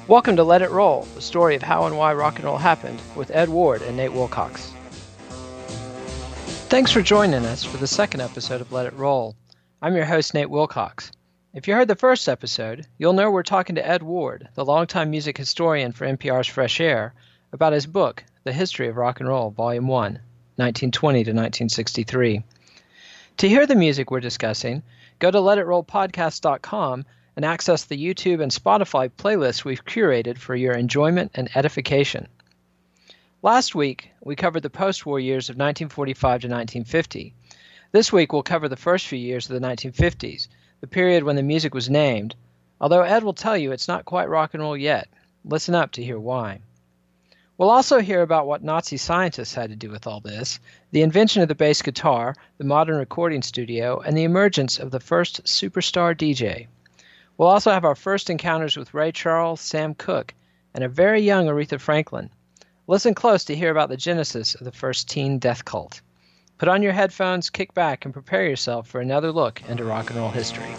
Welcome to Let It Roll, the story of how and why rock and roll happened, with Ed Ward and Nate Wilcox. Thanks for joining us for the second episode of Let It Roll. I'm your host, Nate Wilcox. If you heard the first episode, you'll know we're talking to Ed Ward, the longtime music historian for NPR's Fresh Air, about his book, The History of Rock and Roll, Volume 1, 1920 to 1963. To hear the music we're discussing, go to letitrollpodcast.com and access the YouTube and Spotify playlists we've curated for your enjoyment and edification. Last week, we covered the post-war years of 1945 to 1950. This week, we'll cover the first few years of the 1950s, the period when the music was named, although Ed will tell you it's not quite rock and roll yet. Listen up to hear why. We'll also hear about what Nazi scientists had to do with all this, the invention of the bass guitar, the modern recording studio, and the emergence of the first superstar DJ. We'll also have our first encounters with Ray Charles, Sam Cooke, and a very young Aretha Franklin. Listen close to hear about the genesis of the first teen death cult. Put on your headphones, kick back, and prepare yourself for another look into rock and roll history.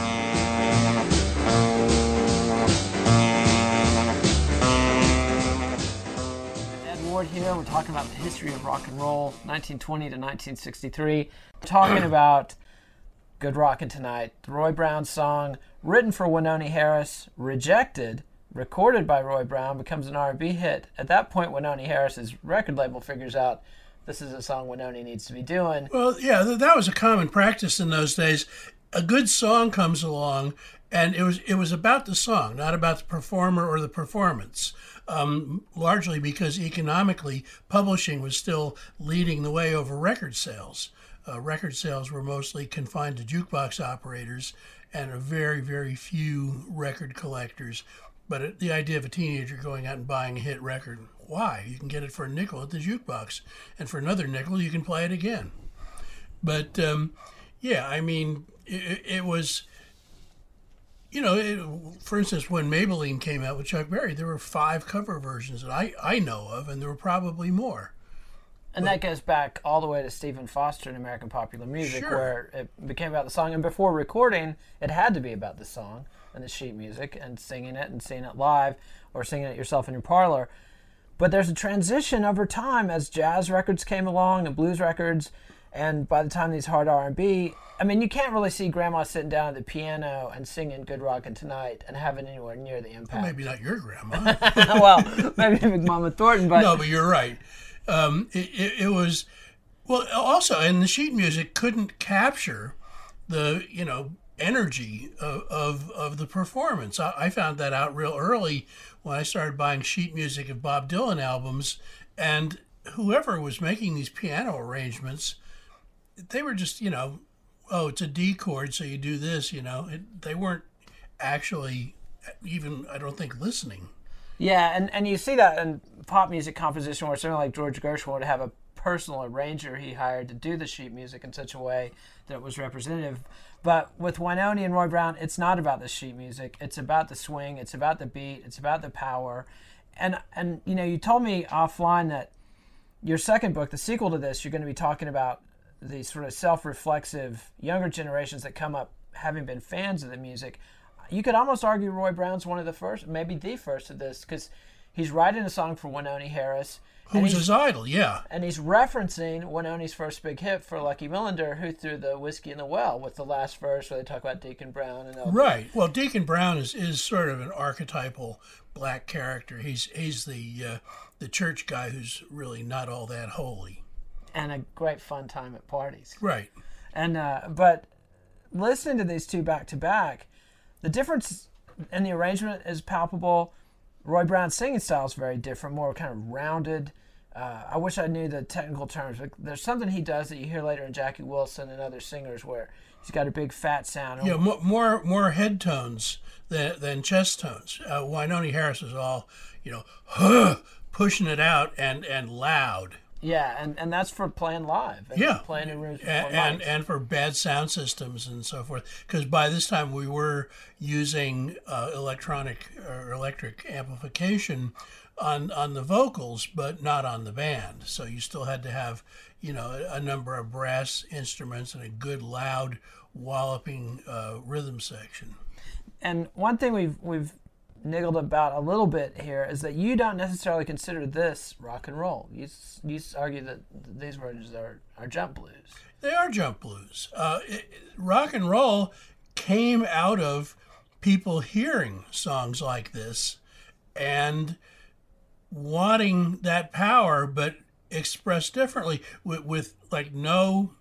Here we're talking about the history of rock and roll, 1920 to 1963. We're talking about Good Rockin' Tonight, the Roy Brown song, written for Wynonie Harris, rejected, recorded by Roy Brown, becomes an R&B hit. At that point, Wynonie Harris's record label figures out this is a song Wynonie needs to be doing. Well, yeah, that was a common practice in those days. A good song comes along, and it was about the song, not about the performer or the performance. Largely because economically, publishing was still leading the way over record sales. Record sales were mostly confined to jukebox operators and a very, very few record collectors. But the idea of a teenager going out and buying a hit record, why? You can get it for a nickel at the jukebox, and for another nickel, you can play it again. But, yeah, I mean, it was... You know, for instance, when Maybelline came out with Chuck Berry, there were 5 cover versions that I know of, and there were probably more. And that goes back all the way to Stephen Foster in American Popular Music, Sure. where it became about the song. And before recording, it had to be about the song and the sheet music and singing it and seeing it live or singing it yourself in your parlor. But there's a transition over time as jazz records came along and blues records. And by the time these hard R&B, I mean, you can't really see Grandma sitting down at the piano and singing Good Rockin' Tonight and having anywhere near the impact. Well, maybe not your grandma. Well, maybe Big Mama Thornton, but... No, but you're right. It was... Well, also, and the sheet music couldn't capture the, energy of the performance. I found that out real early when I started buying sheet music of Bob Dylan albums, and whoever was making these piano arrangements... They were just, oh, it's a D chord, so you do this, They weren't actually even, I don't think, listening. Yeah, and you see that in pop music composition where something like George Gershwin would have a personal arranger he hired to do the sheet music in such a way that it was representative. But with Wynonie and Roy Brown, it's not about the sheet music. It's about the swing. It's about the beat. It's about the power. And you told me offline that your second book, the sequel to this, you're going to be talking about the sort of self-reflexive younger generations that come up having been fans of the music. You could almost argue Roy Brown's one of the first, maybe the first of this, because he's writing a song for Wynonie Harris. Who was his idol, yeah. And he's referencing Wynonie's first big hit for Lucky Millinder, who threw the whiskey in the well, with the last verse where they talk about Deacon Brown. And right. Well, Deacon Brown is sort of an archetypal black character. He's the church guy who's really not all that holy. And a great fun time at parties. Right. And but listening to these two back to back, the difference in the arrangement is palpable. Roy Brown's singing style is very different, more kind of rounded. I wish I knew the technical terms, but there's something he does that you hear later in Jackie Wilson and other singers where he's got a big fat sound. Yeah, more head tones than chest tones. Wynonie Harris is all, pushing it out and loud. Yeah, and that's for playing live. And playing in rooms and for bad sound systems and so forth. Because by this time we were using electric amplification on the vocals, but not on the band. So you still had to have, a number of brass instruments and a good loud walloping rhythm section. And one thing we've niggled about a little bit here is that you don't necessarily consider this rock and roll. You argue that these words are jump blues. They are jump blues. Rock and roll came out of people hearing songs like this and wanting that power, but expressed differently with like no.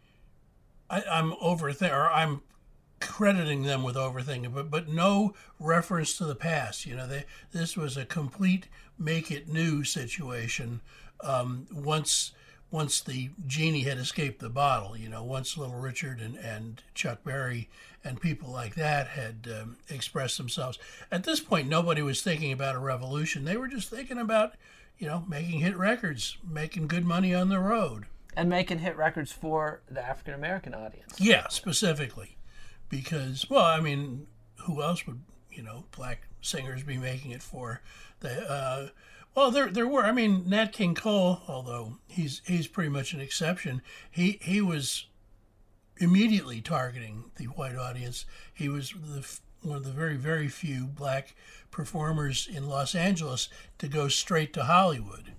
I'm crediting them with overthinking, but no reference to the past. This was a complete make it new situation. Once the genie had escaped the bottle, once Little Richard and Chuck Berry and people like that had expressed themselves. At this point, nobody was thinking about a revolution. They were just thinking about, making hit records, making good money on the road. And making hit records for the African American audience. Yeah, specifically. Because, who else would, black singers be making it for? There were. Nat King Cole, although he's pretty much an exception, he was immediately targeting the white audience. He was one of the very, very few black performers in Los Angeles to go straight to Hollywood.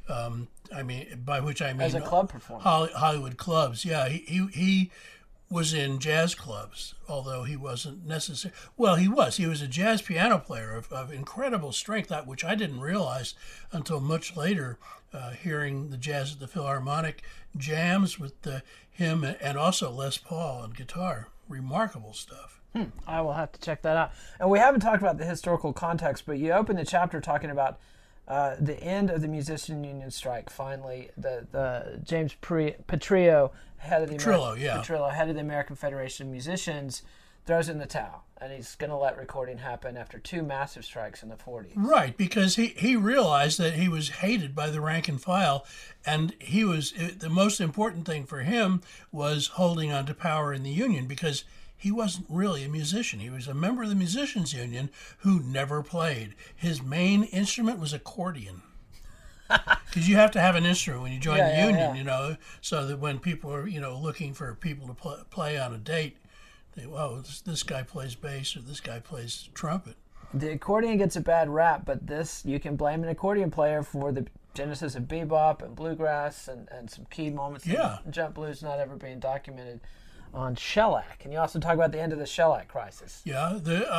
By which I mean as a club performer. Hollywood clubs. Yeah, he was in jazz clubs, although he wasn't necessarily. Well, he was. He was a jazz piano player of incredible strength, which I didn't realize until much later, hearing the Jazz at the Philharmonic jams with him and also Les Paul on guitar. Remarkable stuff. I will have to check that out. And we haven't talked about the historical context, but you opened the chapter talking about the end of the musician union strike. Finally, the James Petrillo, head of the American Federation of Musicians, throws in the towel, and he's going to let recording happen after two massive strikes in the 40s. Right, because he realized that he was hated by the rank and file, and the most important thing for him was holding on to power in the union, because he wasn't really a musician. He was a member of the Musicians Union who never played. His main instrument was accordion. Because you have to have an instrument when you join the union, so that when people are, looking for people to play on a date, this guy plays bass or this guy plays trumpet. The accordion gets a bad rap, but you can blame an accordion player for the genesis of bebop and bluegrass and some key moments in jump blues not ever being documented on shellac. And you also talk about the end of the shellac crisis. Yeah,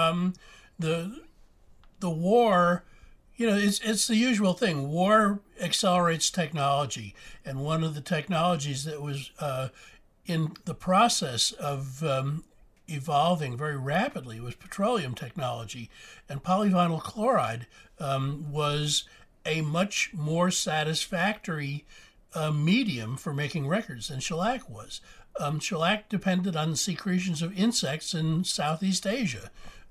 the war, it's the usual thing. War accelerates technology, and one of the technologies that was in the process of evolving very rapidly was petroleum technology, and polyvinyl chloride was a much more satisfactory medium for making records than shellac was. Shellac depended on the secretions of insects in Southeast Asia.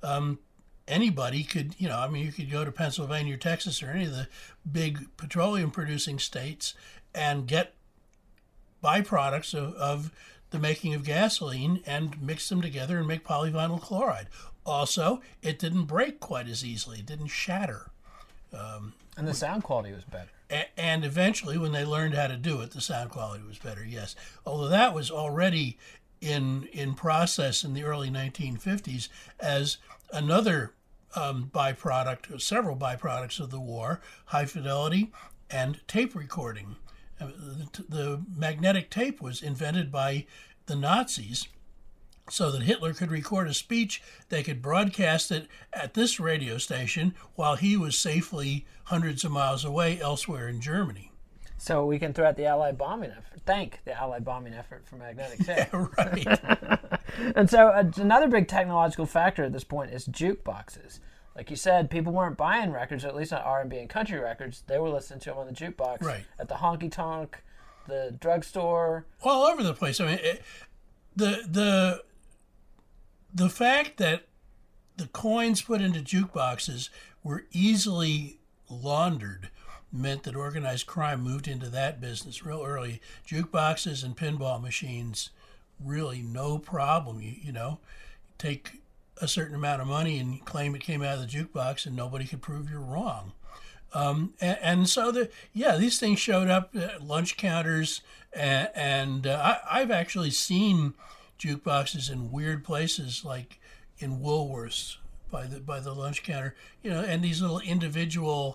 Anybody could, you could go to Pennsylvania or Texas or any of the big petroleum-producing states and get byproducts of the making of gasoline and mix them together and make polyvinyl chloride. Also, it didn't break quite as easily. It didn't shatter. And the sound quality was better. And eventually, when they learned how to do it, the sound quality was better, yes. Although that was already in process in the early 1950s as another byproduct, several byproducts of the war, high fidelity and tape recording. The magnetic tape was invented by the Nazis so that Hitler could record a speech. They could broadcast it at this radio station while he was safely hundreds of miles away elsewhere in Germany. So we can throw out the Allied bombing effort. Thank the Allied bombing effort for magnetic tape. Yeah, right. And so another big technological factor at this point is jukeboxes. Like you said, people weren't buying records, or at least not R&B and country records. They were listening to them on the jukebox, right, at the honky-tonk, the drugstore. All over the place. I mean, the fact that the coins put into jukeboxes were easily laundered meant that organized crime moved into that business real early. Jukeboxes and pinball machines, really no problem. You take a certain amount of money and claim it came out of the jukebox and nobody could prove you're wrong. And so these things showed up at lunch counters, and I've actually seen jukeboxes in weird places like in Woolworths, by the lunch counter, and these little individual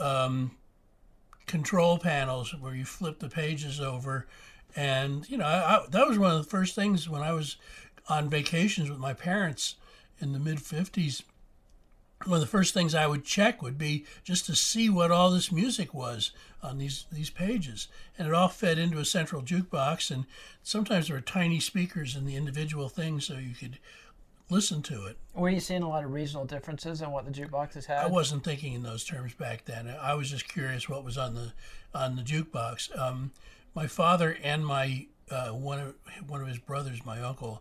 control panels where you flip the pages over. And, that was one of the first things when I was on vacations with my parents in the mid-50s. One of the first things I would check would be just to see what all this music was on these pages. And it all fed into a central jukebox, and sometimes there were tiny speakers in the individual things so you could listen to it. Were you seeing a lot of regional differences in what the jukeboxes had? I wasn't thinking in those terms back then. I was just curious what was on the jukebox. My father and my one of his brothers, my uncle,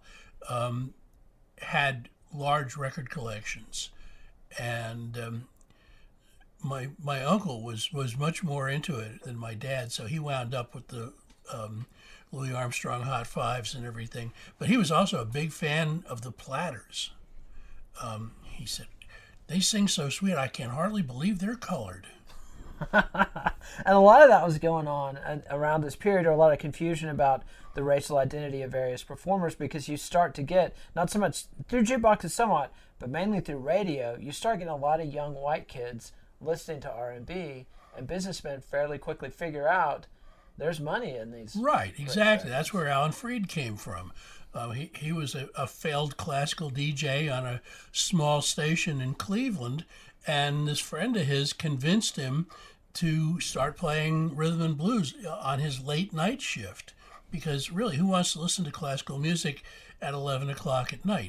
had large record collections, and my uncle was much more into it than my dad. So he wound up with the Louis Armstrong Hot Fives and everything. But he was also a big fan of the Platters. He said, "They sing so sweet, I can hardly believe they're colored." And a lot of that was going on around this period, or a lot of confusion about the racial identity of various performers, because you start to get, not so much through jukeboxes somewhat, but mainly through radio, you start getting a lot of young white kids listening to R&B, and businessmen fairly quickly figure out there's money in these. Right, exactly. That's where Alan Freed came from. He was a failed classical DJ on a small station in Cleveland, and this friend of his convinced him to start playing rhythm and blues on his late night shift, because really, who wants to listen to classical music at 11 o'clock at night?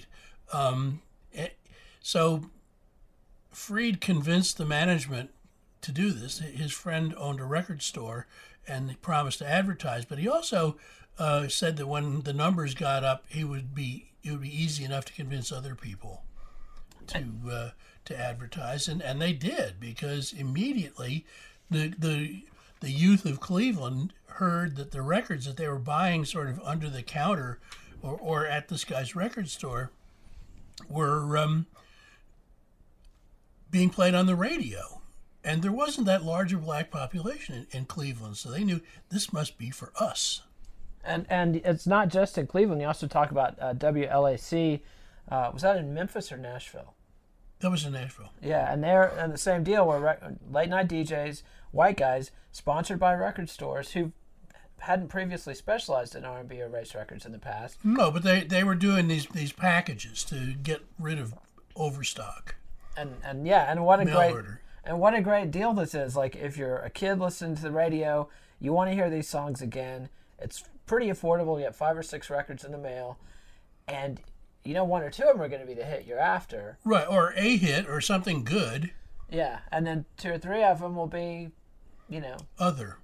So Freed convinced the management to do this. His friend owned a record store and he promised to advertise, but he also said that when the numbers got up, it would be easy enough to convince other people to advertise, and they did, because immediately the youth of Cleveland heard that the records that they were buying sort of under the counter or at this guy's record store were being played on the radio. And there wasn't that large a black population in Cleveland, so they knew this must be for us. And it's not just in Cleveland. You also talk about WLAC. Was that in Memphis or Nashville? That was in Nashville. Yeah, and they're in the same deal where late night DJs, white guys, sponsored by record stores who hadn't previously specialized in R&B or race records in the past. No, but they were doing these packages to get rid of overstock. And what a great deal this is. Like, if you're a kid listening to the radio, you want to hear these songs again. It's pretty affordable. You get 5 or 6 records in the mail, and one or two of them are going to be the hit you're after. Right, or a hit or something good. Yeah, and then 2 or 3 of them will be, Other.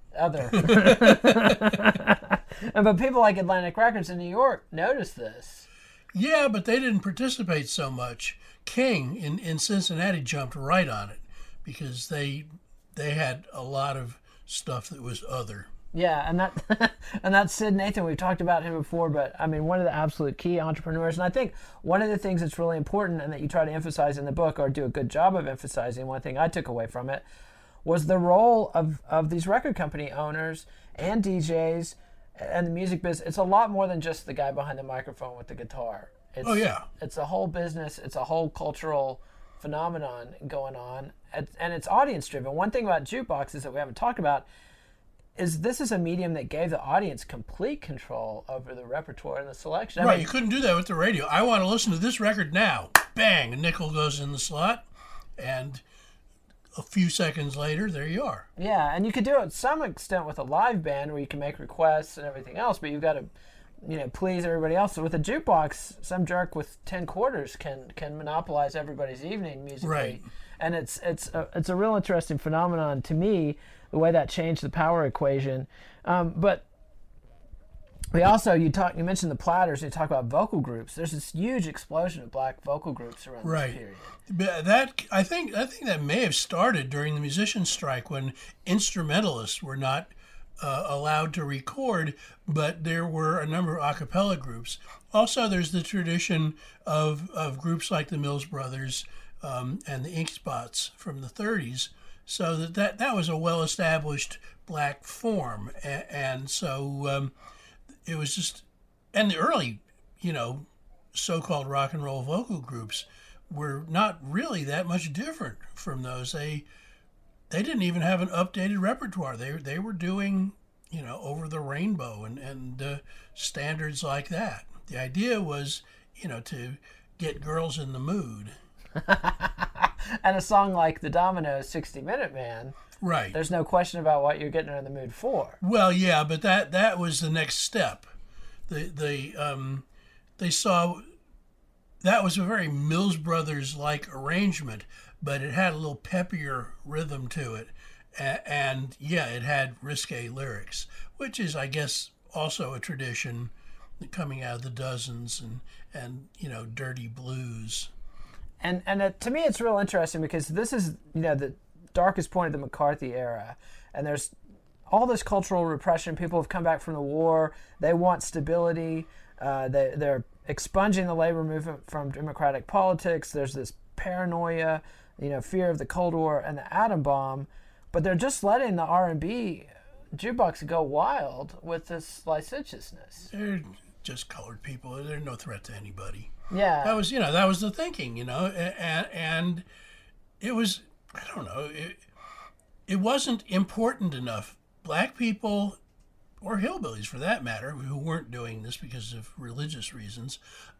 But people like Atlantic Records in New York noticed this. Yeah, but they didn't participate so much. King in Cincinnati jumped right on it because they had a lot of stuff that was other. Yeah, and that's Sid Nathan. We've talked about him before, but I mean, one of the absolute key entrepreneurs. And I think one of the things that's really important and that you try to emphasize in the book, or do a good job of emphasizing, one thing I took away from it, was the role of these record company owners and DJs and the music business. It's a lot more than just the guy behind the microphone with the guitar. It's a whole business. It's a whole cultural phenomenon going on, and it's audience driven. One thing about jukeboxes that we haven't talked about is this is a medium that gave the audience complete control over the repertoire and the selection. Right, you couldn't do that with the radio. I want to listen to this record now. Bang, a nickel goes in the slot, and a few seconds later, there you are. Yeah, and you could do it to some extent with a live band where you can make requests and everything else, but you've got to please everybody else. So with a jukebox, some jerk with 10 quarters can monopolize everybody's evening musically. Right. And it's a real interesting phenomenon to me, the way that changed the power equation. But we also, you mentioned the Platters, and you talk about vocal groups. There's this huge explosion of black vocal groups around this period. But I think that may have started during the musician strike, when instrumentalists were not allowed to record, but there were a number of a cappella groups. Also, there's the tradition of groups like the Mills Brothers and the Ink Spots from the 30s. So that was a well-established black form, and so it was just, and the early, so-called rock and roll vocal groups were not really that much different from those. They didn't even have an updated repertoire. They were doing, Over the Rainbow and standards like that. The idea was, to get girls in the mood. And a song like the Dominoes 60-Minute Man, right? There's no question about what you're getting her in the mood for. Well, yeah, but that was the next step. They saw that was a very Mills Brothers like arrangement, but it had a little peppier rhythm to it, and yeah, it had risque lyrics, which is, I guess, also a tradition coming out of the Dozens and dirty blues. And to me, it's real interesting because this is the darkest point of the McCarthy era, and there's all this cultural repression. People have come back from the war. They want stability. They're expunging the labor movement from democratic politics. There's this paranoia, fear of the Cold War and the atom bomb, but they're just letting the R&B jukebox go wild with this licentiousness. They're just colored people. They're no threat to anybody. Yeah, that was the thinking, and it was, I don't know, it wasn't important enough. Black people, or hillbillies for that matter, who weren't doing this because of religious reasons,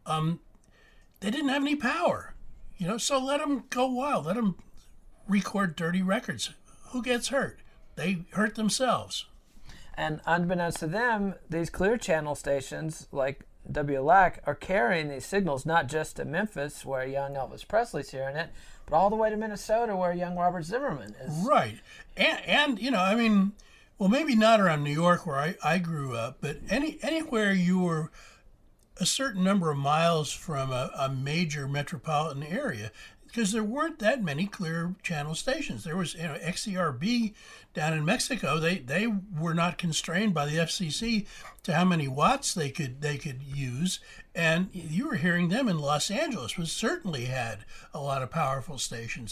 they didn't have any power, so let them go wild. Let them record dirty records. Who gets hurt? They hurt themselves. And unbeknownst to them, these clear channel stations like WLAC are carrying these signals not just to Memphis, where young Elvis Presley's hearing it, but all the way to Minnesota, where young Robert Zimmerman is. Right. And well, maybe not around New York where I grew up, but anywhere you were a certain number of miles from a major metropolitan area, because there weren't that many clear channel stations. There was, XERB down in Mexico. They were not constrained by the FCC to how many watts they could use, and you were hearing them in Los Angeles, which certainly had a lot of powerful stations.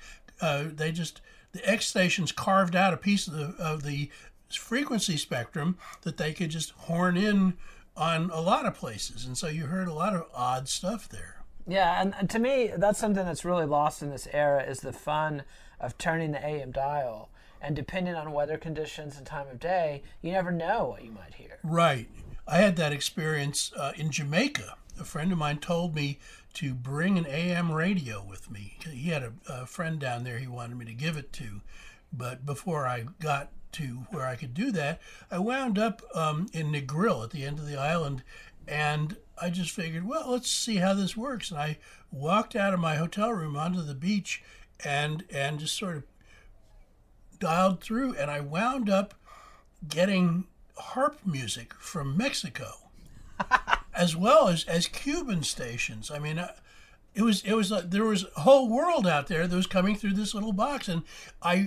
The X stations carved out a piece of the frequency spectrum that they could just horn in on a lot of places, and so you heard a lot of odd stuff there. Yeah, and to me, that's something that's really lost in this era is the fun of turning the AM dial. And depending on weather conditions and time of day, you never know what you might hear. Right. I had that experience in Jamaica. A friend of mine told me to bring an AM radio with me. He had a friend down there he wanted me to give it to. But before I got to where I could do that, I wound up in Negril at the end of the island, and I just figured, well, let's see how this works. And I walked out of my hotel room onto the beach and just sort of dialed through, and I wound up getting harp music from Mexico, as well as Cuban stations. I mean, it was like there was a whole world out there that was coming through this little box, and I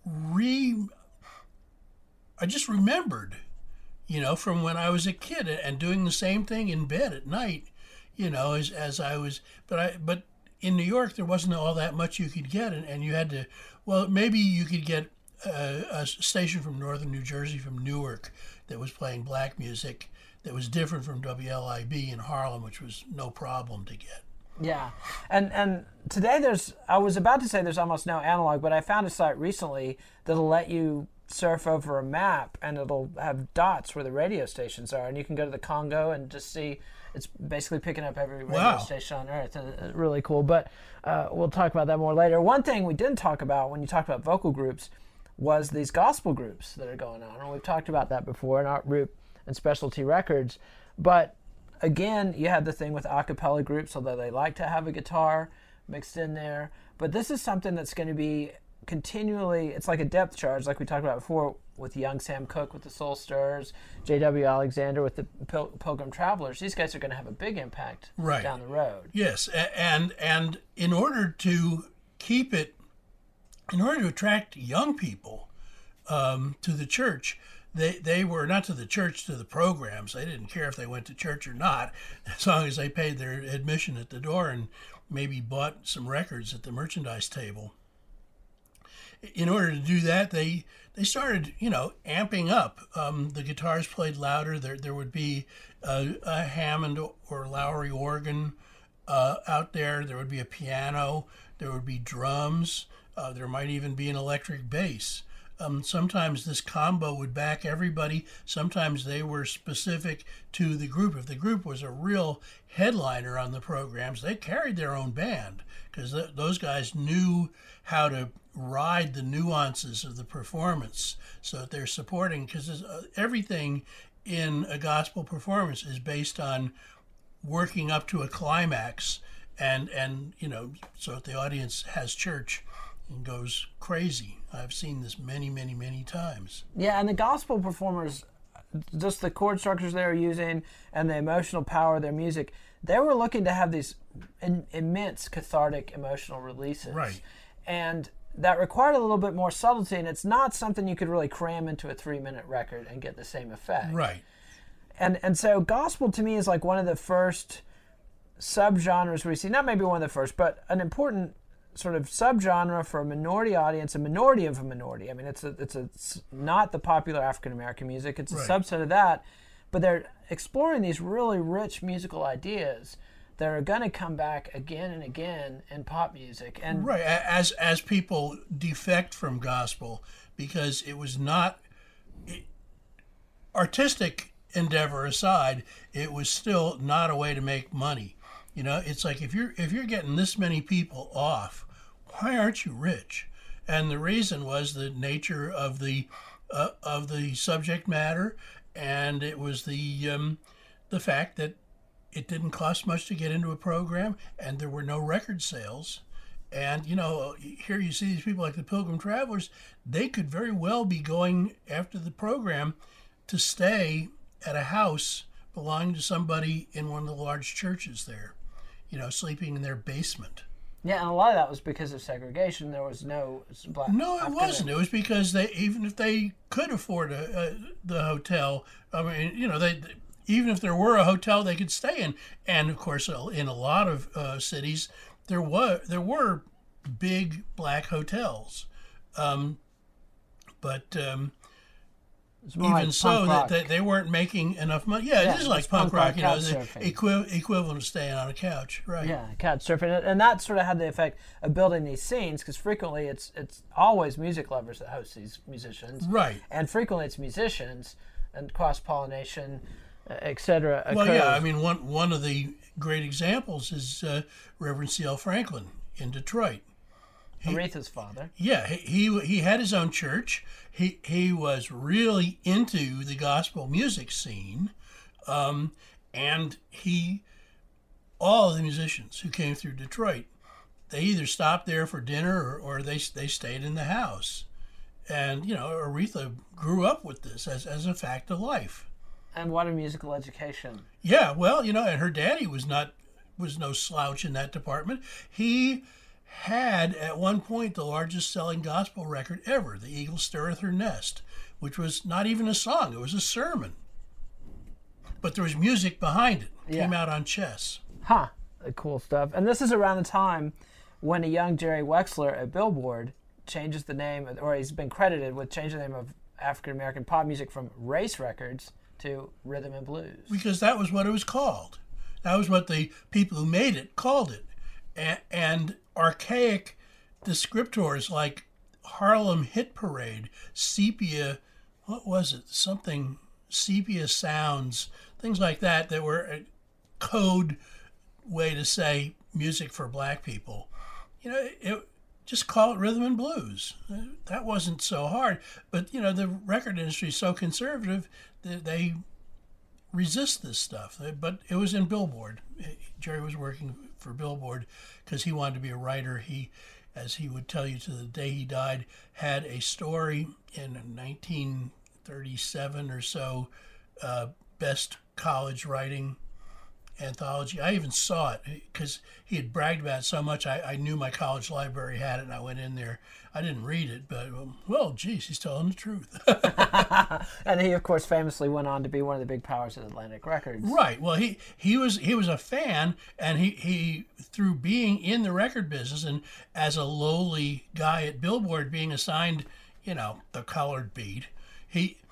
just remembered, from when I was a kid and doing the same thing in bed at night, as I was, but in New York, there wasn't all that much you could get, and you had to, well, maybe you could get a station from northern New Jersey, from Newark, that was playing black music that was different from WLIB in Harlem, which was no problem to get. Yeah, and today I was about to say there's almost no analog, but I found a site recently that'll let you surf over a map, and it'll have dots where the radio stations are, and you can go to the Congo and just see. It's basically picking up every radio station on Earth. And really cool, but we'll talk about that more later. One thing we didn't talk about when you talked about vocal groups was these gospel groups that are going on, and we've talked about that before in Art Root and Specialty Records. But again, you have the thing with a cappella groups, although they like to have a guitar mixed in there. But this is something that's going to be continually, it's like a depth charge, like we talked about before with young Sam Cooke with the Soul Stirrers, J.W. Alexander with the Pilgrim Travelers. These guys are going to have a big impact down the road. Yes, and in order to attract young people to the church, they were not to the church, to the programs. They didn't care if they went to church or not, as long as they paid their admission at the door and maybe bought some records at the merchandise table. In order to do that, they started, amping up. The guitars played louder. There would be a Hammond or Lowry organ. out there. There would be a piano, there would be drums, there might even be an electric bass. Sometimes this combo would back everybody. Sometimes they were specific to the group. If the group was a real headliner on the programs, they carried their own band because those guys knew how to ride the nuances of the performance so that they're supporting, because everything in a gospel performance is based on working up to a climax and so that the audience has church and goes crazy. I've seen this many, many, many times. Yeah, and the gospel performers, just the chord structures they were using and the emotional power of their music, they were looking to have these immense cathartic emotional releases. Right. And that required a little bit more subtlety, and it's not something you could really cram into a 3-minute record and get the same effect. Right. And so gospel to me is like one of the first subgenres we see, not maybe one of the first, but an important sort of subgenre for a minority audience, a minority of a minority. I mean, it's not the popular African American music. It's a subset of that, but they're exploring these really rich musical ideas that are going to come back again and again in pop music. And right, as people defect from gospel because it was not artistic endeavor aside, it was still not a way to make money. You know, it's like if you're getting this many people off, why aren't you rich? And the reason was the nature of the subject matter, and it was the fact that it didn't cost much to get into a program, and there were no record sales. And here you see these people like the Pilgrim Travelers. They could very well be going after the program to stay at a house belonging to somebody in one of the large churches there, sleeping in their basement. Yeah, and a lot of that was because of segregation. There was no black. No, it wasn't. It was because even if they could afford the hotel, I mean, even if there were a hotel they could stay in, and of course, in a lot of cities, there were big black hotels, but even like so, that they weren't making enough money. Yeah, it is like punk rock, the equivalent of staying on a couch, right? Yeah, couch surfing, and that sort of had the effect of building these scenes, because frequently it's always music lovers that host these musicians, right? And frequently it's musicians, and cross pollination, etc. Well, yeah, I mean one of the great examples is Reverend C.L. Franklin in Detroit. Aretha's father. Yeah, he had his own church. He was really into the gospel music scene, and all the musicians who came through Detroit, they either stopped there for dinner or they stayed in the house, and Aretha grew up with this as a fact of life. And what a musical education! Yeah, well, and her daddy was no slouch in that department. He had at one point the largest selling gospel record ever, The Eagle Stirreth Her Nest, which was not even a song, it was a sermon. But there was music behind it. It came out on chess. Cool stuff. And this is around the time when a young Jerry Wexler at Billboard changes the name, or he's been credited with changing the name of African American pop music from Race Records to Rhythm and Blues. Because that was what it was called. That was what the people who made it called it. And archaic descriptors like Harlem Hit Parade, sepia, what was it? Something, sepia sounds, things like that were a code way to say music for black people. Just call it rhythm and blues. That wasn't so hard. But, the record industry is so conservative that they resist this stuff. But it was in Billboard. Jerry was working for Billboard because he wanted to be a writer. He, as he would tell you to the day he died, had a story in 1937 or so, best college writing anthology. I even saw it because he had bragged about it so much. I knew my college library had it, and I went in there. I didn't read it, but well, geez, he's telling the truth. And he, of course, famously went on to be one of the big powers at Atlantic Records. Right. Well, he was a fan, and he through being in the record business and as a lowly guy at Billboard, being assigned, the colored beat,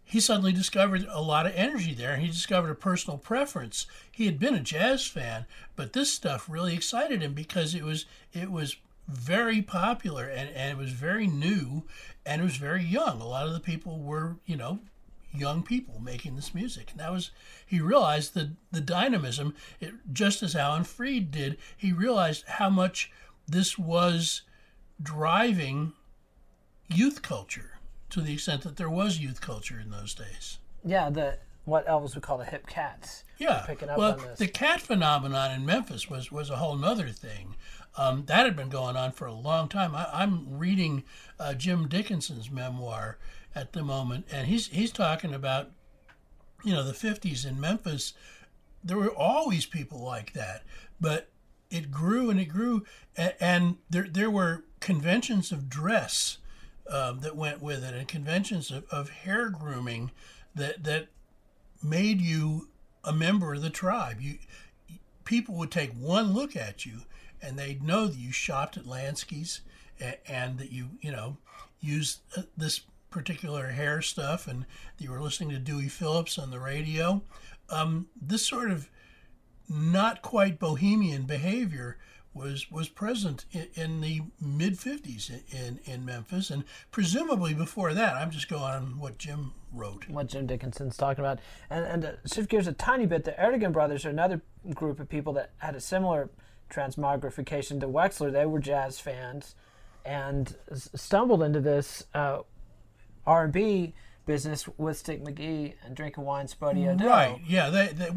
he suddenly discovered a lot of energy there, and he discovered a personal preference. He had been a jazz fan, but this stuff really excited him because it was very popular, and it was very new, and it was very young. A lot of the people were, young people making this music. And he realized the dynamism, just as Alan Freed did. He realized how much this was driving youth culture, to the extent that there was youth culture in those days. Yeah, what Elvis would call the hip cats. Yeah, picking up well, on this. The cat phenomenon in Memphis was a whole nother thing. That had been going on for a long time. I'm reading Jim Dickinson's memoir at the moment, and he's talking about, the 50s in Memphis. There were always people like that, but it grew and it grew, and there were conventions of dress that went with it, and conventions of hair grooming that made you a member of the tribe. People would take one look at you, and they'd know that you shopped at Lansky's, and that you used this particular hair stuff, and you were listening to Dewey Phillips on the radio. This sort of not quite bohemian behavior was present in the mid 50s in Memphis, and presumably before that. I'm just going on what Jim wrote. What Jim Dickinson's talking about. And to shift gears a tiny bit, the Erdogan brothers are another group of people that had a similar transmogrification to Wexler. They were jazz fans and stumbled into this R&B business with Stick McGee and drinking wine Spodio Dough. Right. Yeah.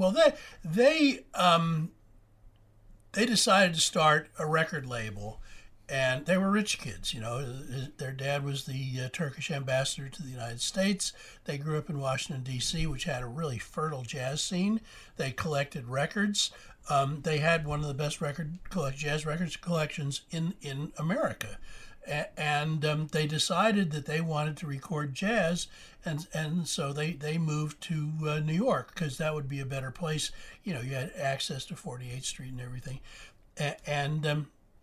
They decided to start a record label, and they were rich kids. Their dad was the Turkish ambassador to the United States. They grew up in Washington, D.C., which had a really fertile jazz scene. They collected records. They had one of the best jazz records collections in America. And they decided that they wanted to record jazz, and so they moved to New York, because that would be a better place. You had access to 48th Street and everything. And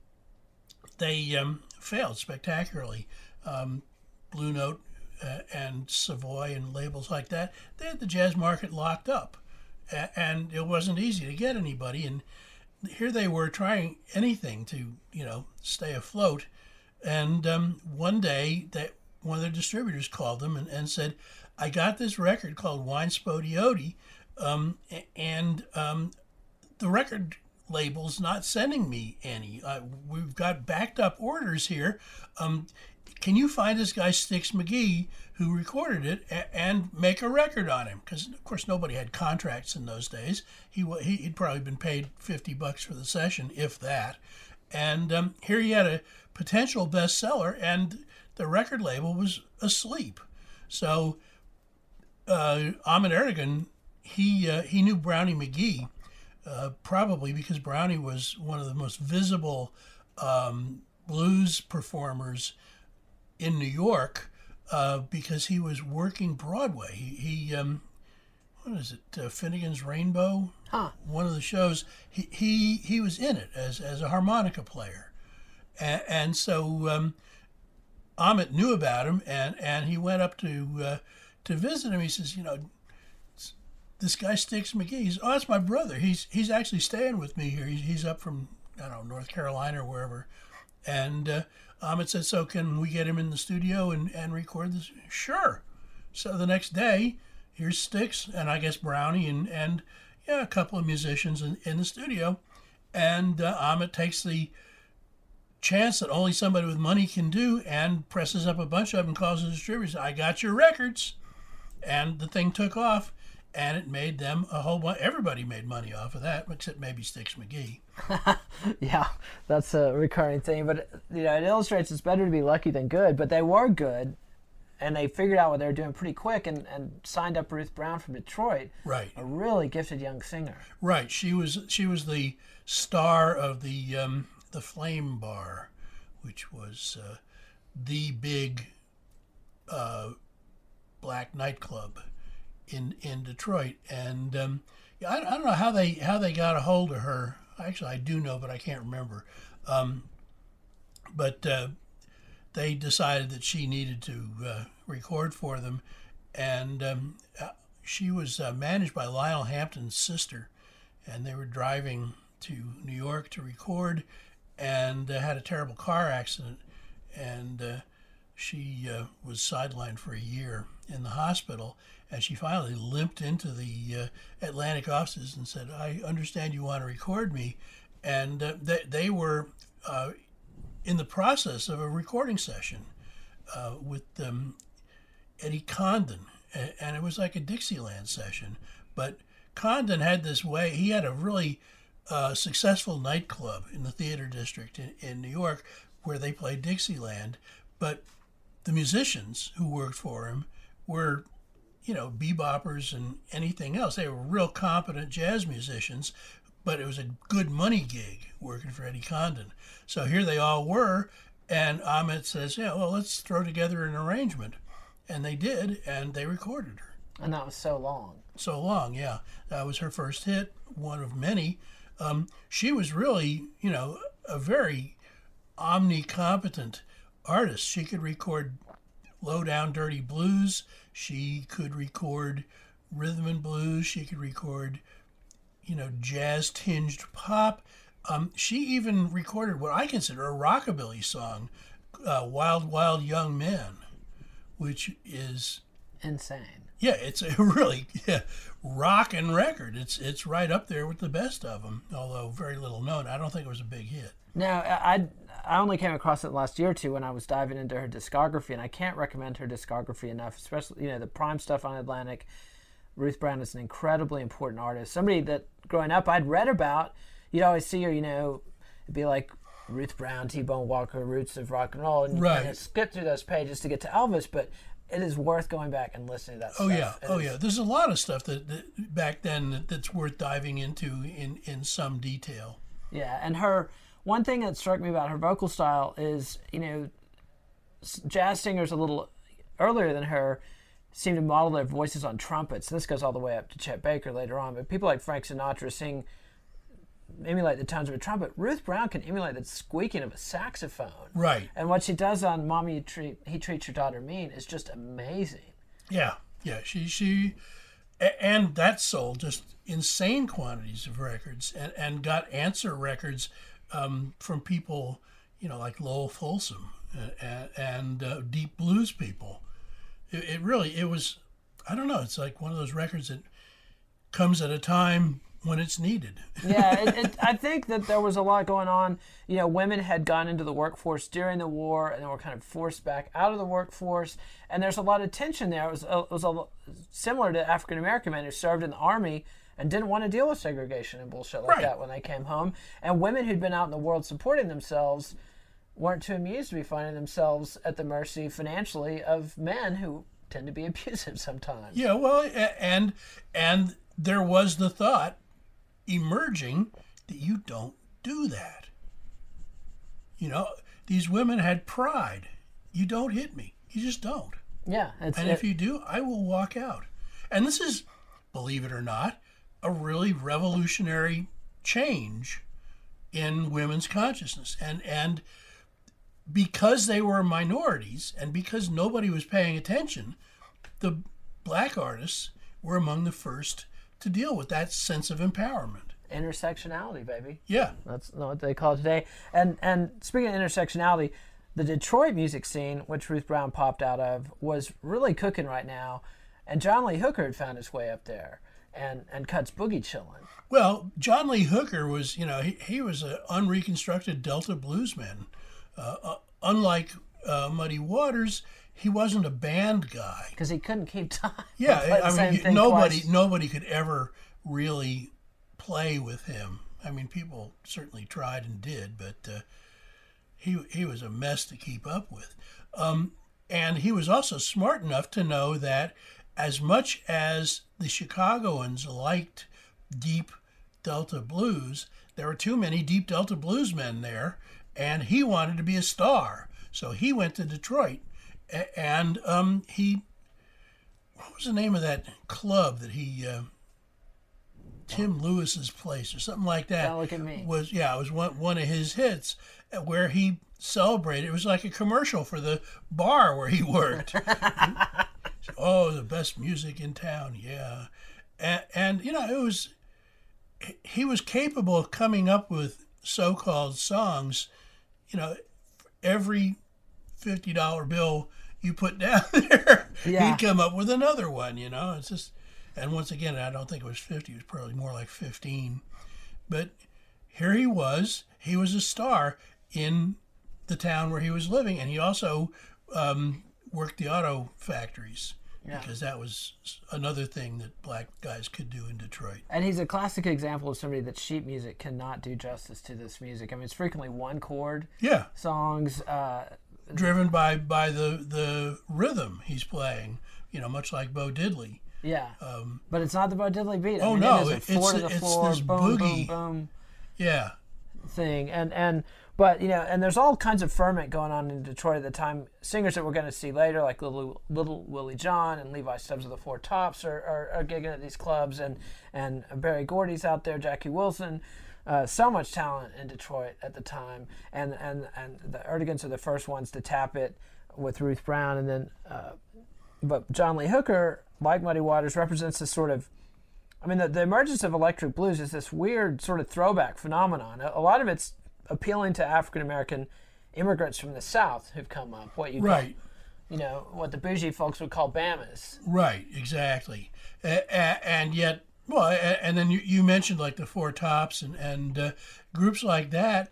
they failed spectacularly. Blue Note and Savoy and labels like that, they had the jazz market locked up. And it wasn't easy to get anybody. And here they were trying anything to, stay afloat. And one day, one of their distributors called them and said, "I got this record called Wine Spodioti, and the record label's not sending me any. We've got backed up orders here. Can you find this guy Sticks McGee who recorded it and make a record on him?" Because, of course, nobody had contracts in those days. He'd probably been paid $50 for the session, if that. And here he had a potential bestseller, and the record label was asleep. So Ahmet Ertegun, he knew Brownie McGee, probably because Brownie was one of the most visible blues performers in New York, because he was working Broadway. He what is it, Finnegan's Rainbow? Huh. One of the shows. He was in it as a harmonica player, and so Ahmet knew about him, and he went up to visit him. He says, this guy Sticks McGee. Oh, that's my brother. He's actually staying with me here. He's up from, I don't know, North Carolina or wherever. And Ahmet said, "So can we get him in the studio and record this?" Sure. So the next day, here's Sticks and I guess Brownie and a couple of musicians in the studio. And Ahmet takes the chance that only somebody with money can do and presses up a bunch of them and calls the distributors, "I got your records." And the thing took off, and it made them a whole bunch. Everybody made money off of that, except maybe Sticks McGee. Yeah, that's a recurring thing. But it illustrates it's better to be lucky than good. But they were good, and they figured out what they were doing pretty quick, and signed up Ruth Brown from Detroit. Right. A really gifted young singer. Right. She was the star of the Flame Bar, which was the big black nightclub in Detroit. And I don't know how they got a hold of her. Actually, I do know, but I can't remember. But they decided that she needed to record for them, and she was managed by Lionel Hampton's sister, and they were driving to New York to record, and had a terrible car accident, and she was sidelined for a year in the hospital, and she finally limped into the Atlantic offices and said, "I understand you want to record me," and they were in the process of a recording session with Eddie Condon, and it was like a Dixieland session. But Condon had this way, he had a really successful nightclub in the theater district in New York where they played Dixieland, but the musicians who worked for him were, beboppers and anything else. They were real competent jazz musicians, but it was a good money gig working for Eddie Condon. So here they all were, and Ahmet says, "Yeah, well, let's throw together an arrangement." And they did, and they recorded her. And that was So Long. So Long, yeah. That was her first hit, one of many. She was really, a very omnicompetent artist. She could record low-down dirty blues. She could record rhythm and blues. She could record, jazz-tinged pop. She even recorded what I consider a rockabilly song, Wild, Wild Young Man, which is insane. Yeah, it's a really rockin' record. It's right up there with the best of them, although very little known. I don't think it was a big hit. No, I only came across it last year or two when I was diving into her discography, and I can't recommend her discography enough, especially, the prime stuff on Atlantic. Ruth Brown is an incredibly important artist. Somebody that growing up I'd read about. You'd always see her, it'd be like Ruth Brown, T-Bone Walker, Roots of Rock and Roll, and you kind of skip through those pages to get to Elvis, but it is worth going back and listening to that stuff. Yeah. There's a lot of stuff that back then that's worth diving into in some detail. Yeah, and one thing that struck me about her vocal style is, jazz singers a little earlier than her seem to model their voices on trumpets. This goes all the way up to Chet Baker later on, but people like Frank Sinatra emulate the tones of a trumpet. Ruth Brown can emulate the squeaking of a saxophone. Right. And what she does on Mommy He Treats Your Daughter Mean is just amazing. Yeah. She and that sold just insane quantities of records and got answer records from people, like Lowell Fulsom and deep blues people. It was, I don't know, it's like one of those records that comes at a time when it's needed. Yeah, I think that there was a lot going on. Women had gone into the workforce during the war and were kind of forced back out of the workforce, and there's a lot of tension there. It was similar to African American men who served in the army and didn't want to deal with segregation and bullshit like that when they came home. And women who'd been out in the world supporting themselves weren't too amused to be finding themselves at the mercy financially of men who tend to be abusive sometimes. Yeah, well, and there was the thought emerging that you don't do that. These women had pride. You don't hit me. You just don't. Yeah. And if you do, I will walk out. And this is, believe it or not, a really revolutionary change in women's consciousness. And because they were minorities and because nobody was paying attention, the black artists were among the first to deal with that sense of empowerment. Intersectionality, baby. Yeah. That's what they call it today. And speaking of intersectionality, the Detroit music scene, which Ruth Brown popped out of, was really cooking right now. And John Lee Hooker had found his way up there and Cut's Boogie Chillin'. Well, John Lee Hooker was, he was an unreconstructed Delta bluesman. Unlike Muddy Waters, he wasn't a band guy. Because he couldn't keep time. Yeah, I mean, nobody could ever really play with him. I mean, people certainly tried and did, but he was a mess to keep up with. And he was also smart enough to know that as much as the Chicagoans liked deep Delta blues, there were too many deep Delta bluesmen there, and he wanted to be a star. So he went to Detroit, and what was the name of that club that he, Tim Lewis's Place or something like that? Don't look at me. It was one of his hits where he celebrated. It was like a commercial for the bar where he worked. Oh, the best music in town, yeah. And you know, he was capable of coming up with so-called songs, you know, every $50 bill you put down there, he'd come up with another one, you know. It's just, and once again, I don't think it was 50, it was probably more like 15. But here he was a star in the town where he was living, and he also worked the auto factories. Yeah. Because that was another thing that black guys could do in Detroit. And he's a classic example of somebody that sheet music cannot do justice to this music. I mean, it's frequently one chord songs. Driven by the rhythm he's playing, you know, much like Bo Diddley. Yeah. But it's not the Bo Diddley beat. I mean, no, it's this boom, boogie. Boom, boom. Yeah. Thing. But, you know, and there's all kinds of ferment going on in Detroit at the time. Singers that we're going to see later, like Little Willie John and Levi Stubbs of the Four Tops are gigging at these clubs, and Berry Gordy's out there, Jackie Wilson. So much talent in Detroit at the time. And the Erteguns are the first ones to tap it with Ruth Brown. And then, but John Lee Hooker, like Muddy Waters, represents this sort of, I mean, the emergence of electric blues is this weird sort of throwback phenomenon. A lot of it's appealing to African-American immigrants from the South who've come up, what the bougie folks would call Bamas. Right, exactly. And yet, well, and then you mentioned like the Four Tops and groups like that.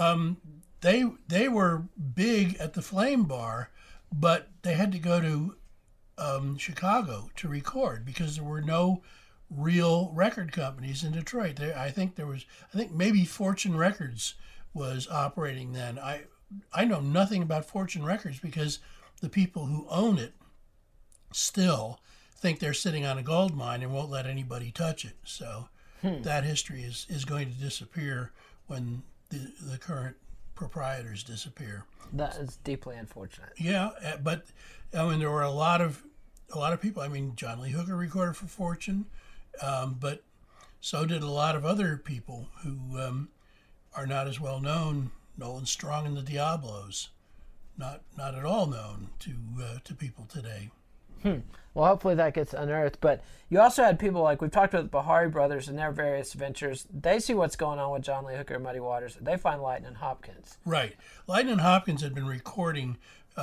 They were big at the Flame Bar, but they had to go to Chicago to record because there were no real record companies in Detroit. I think maybe Fortune Records was operating then. I know nothing about Fortune Records because the people who own it still think they're sitting on a gold mine and won't let anybody touch it. So that history is going to disappear when the current proprietors disappear. That is deeply unfortunate. Yeah, but I mean there were a lot of people. I mean John Lee Hooker recorded for Fortune, but so did a lot of other people who are not as well known. Nolan Strong and the Diablos, not at all known to people today. Well, hopefully that gets unearthed. But you also had people like we've talked about the Bahari brothers and their various ventures. They see what's going on with John Lee Hooker and Muddy Waters. They find Lightnin' Hopkins. Right. Lightnin' Hopkins had been recording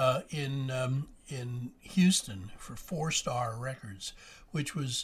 in Houston for Four Star Records, which was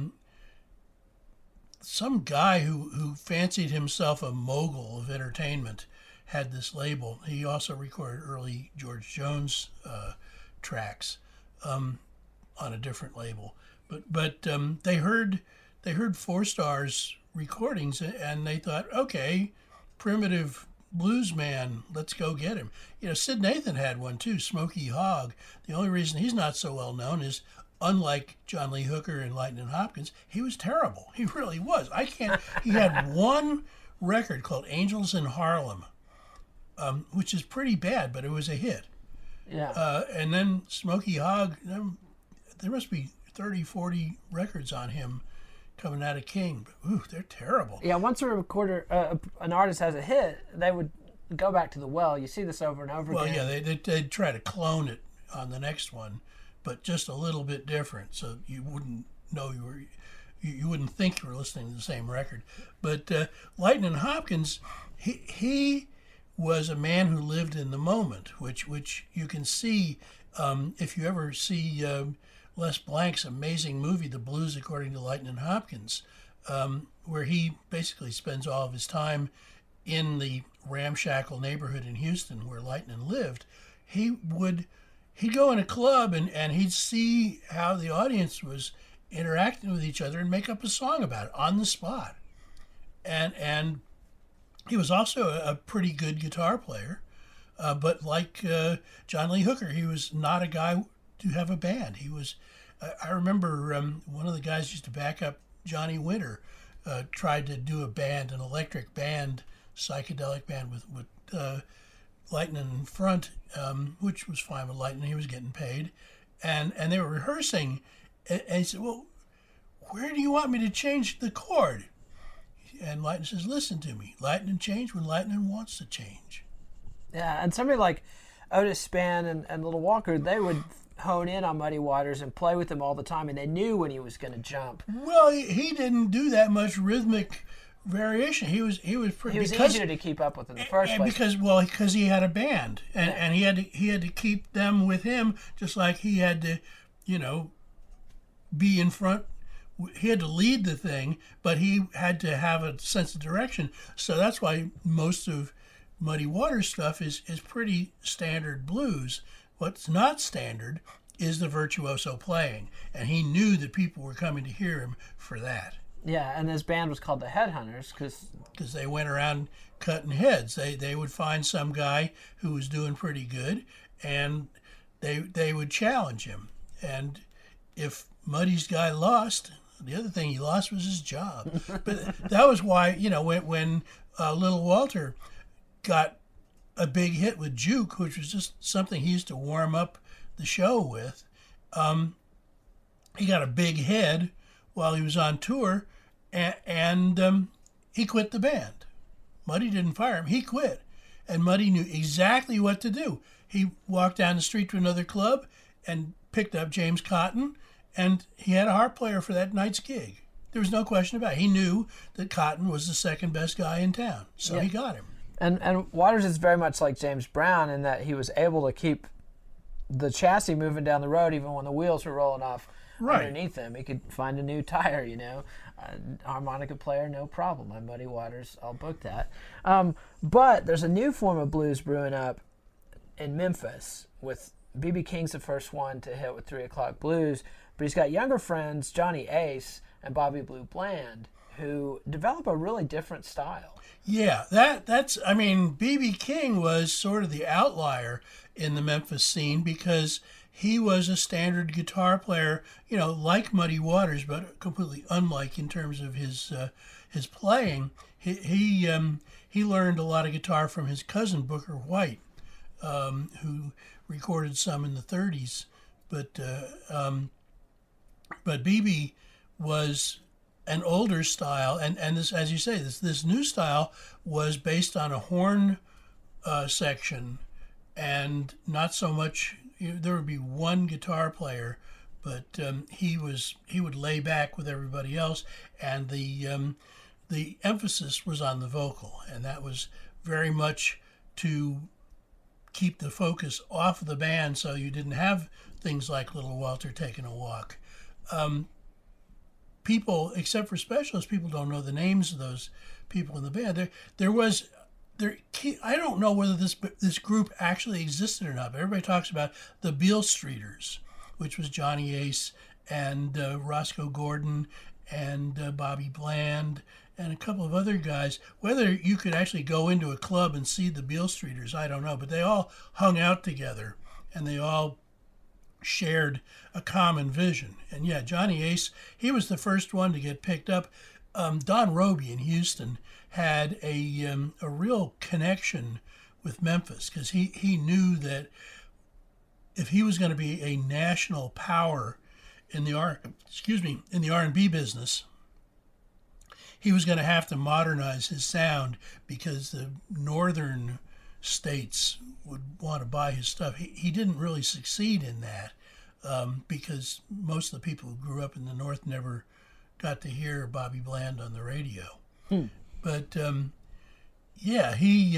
some guy who fancied himself a mogul of entertainment had this label. He also recorded early George Jones tracks on a different label. But they heard Four Star's recordings and they thought, okay, primitive blues man, let's go get him. You know, Sid Nathan had one too, Smokey Hogg. The only reason he's not so well known is unlike John Lee Hooker and Lightnin' Hopkins, he was terrible. He really was. He had one record called Angels in Harlem, which is pretty bad, but it was a hit. Yeah. And then Smokey Hogg, there must be 30, 40 records on him coming out of King. But, ooh, they're terrible. Yeah, once a recorder, an artist has a hit, they would go back to the well. You see this over and over again. Well, yeah, they'd try to clone it on the next one, but just a little bit different, so you wouldn't know you wouldn't think you were listening to the same record. But Lightnin' Hopkins, he was a man who lived in the moment, which you can see if you ever see Les Blank's amazing movie, The Blues According to Lightnin' Hopkins, where he basically spends all of his time in the ramshackle neighborhood in Houston where Lightnin' lived. He'd go in a club and he'd see how the audience was interacting with each other and make up a song about it on the spot. And he was also a pretty good guitar player, but like John Lee Hooker, he was not a guy to have a band. He was. I remember one of the guys used to back up Johnny Winter, tried to do a band, an electric band, psychedelic band with Lightnin' in front, which was fine with Lightnin'. He was getting paid, and they were rehearsing, and he said, "Well, where do you want me to change the chord?" And Lightnin' says, "Listen to me. Lightnin' change when Lightnin' wants to change." Yeah, and somebody like Otis Spann and Little Walker, they would hone in on Muddy Waters and play with him all the time, and they knew when he was going to jump. Well, he didn't do that much rhythmic variation. He was pretty. He was easier to keep up with in the first place. Because he had a band, and he had to keep them with him, just like he had to, be in front. He had to lead the thing, but he had to have a sense of direction. So that's why most of Muddy Waters stuff is pretty standard blues. What's not standard is the virtuoso playing, and he knew that people were coming to hear him for that. Yeah, and his band was called the Headhunters because they went around cutting heads. They would find some guy who was doing pretty good, and they would challenge him. And if Muddy's guy lost, the other thing he lost was his job. But that was why, when Little Walter got a big hit with Juke, which was just something he used to warm up the show with, he got a big head while he was on tour, and he quit the band. Muddy didn't fire him. He quit. And Muddy knew exactly what to do. He walked down the street to another club and picked up James Cotton, and he had a harp player for that night's gig. There was no question about it. He knew that Cotton was the second best guy in town, so he got him. And Waters is very much like James Brown in that he was able to keep the chassis moving down the road even when the wheels were rolling off underneath him. He could find a new tire, harmonica player, no problem. I'm Muddy Waters, I'll book that. But there's a new form of blues brewing up in Memphis with B.B. King's the first one to hit with 3 O'Clock Blues, but he's got younger friends, Johnny Ace and Bobby Blue Bland, who develop a really different style. Yeah, that's B.B. King was sort of the outlier in the Memphis scene because he was a standard guitar player, like Muddy Waters, but completely unlike in terms of his playing. He learned a lot of guitar from his cousin Booker White, who recorded some in the 30s, but B.B. was an older style, and this, as you say, this new style was based on a horn section, and not so much. There would be one guitar player, but he would lay back with everybody else, and the emphasis was on the vocal, and that was very much to keep the focus off of the band, so you didn't have things like Little Walter taking a walk. People, except for specialists, people don't know the names of those people in the band. I don't know whether this group actually existed or not, but everybody talks about the Beale Streeters, which was Johnny Ace and Roscoe Gordon and Bobby Bland and a couple of other guys. Whether you could actually go into a club and see the Beale Streeters, I don't know, but they all hung out together and they all shared a common vision. And yeah, Johnny Ace, he was the first one to get picked up. Don Roby in Houston had a real connection with Memphis because he knew that if he was going to be a national power in the R&B business, he was going to have to modernize his sound because the northern states would want to buy his stuff. He didn't really succeed in that because most of the people who grew up in the North never got to hear Bobby Bland on the radio. But he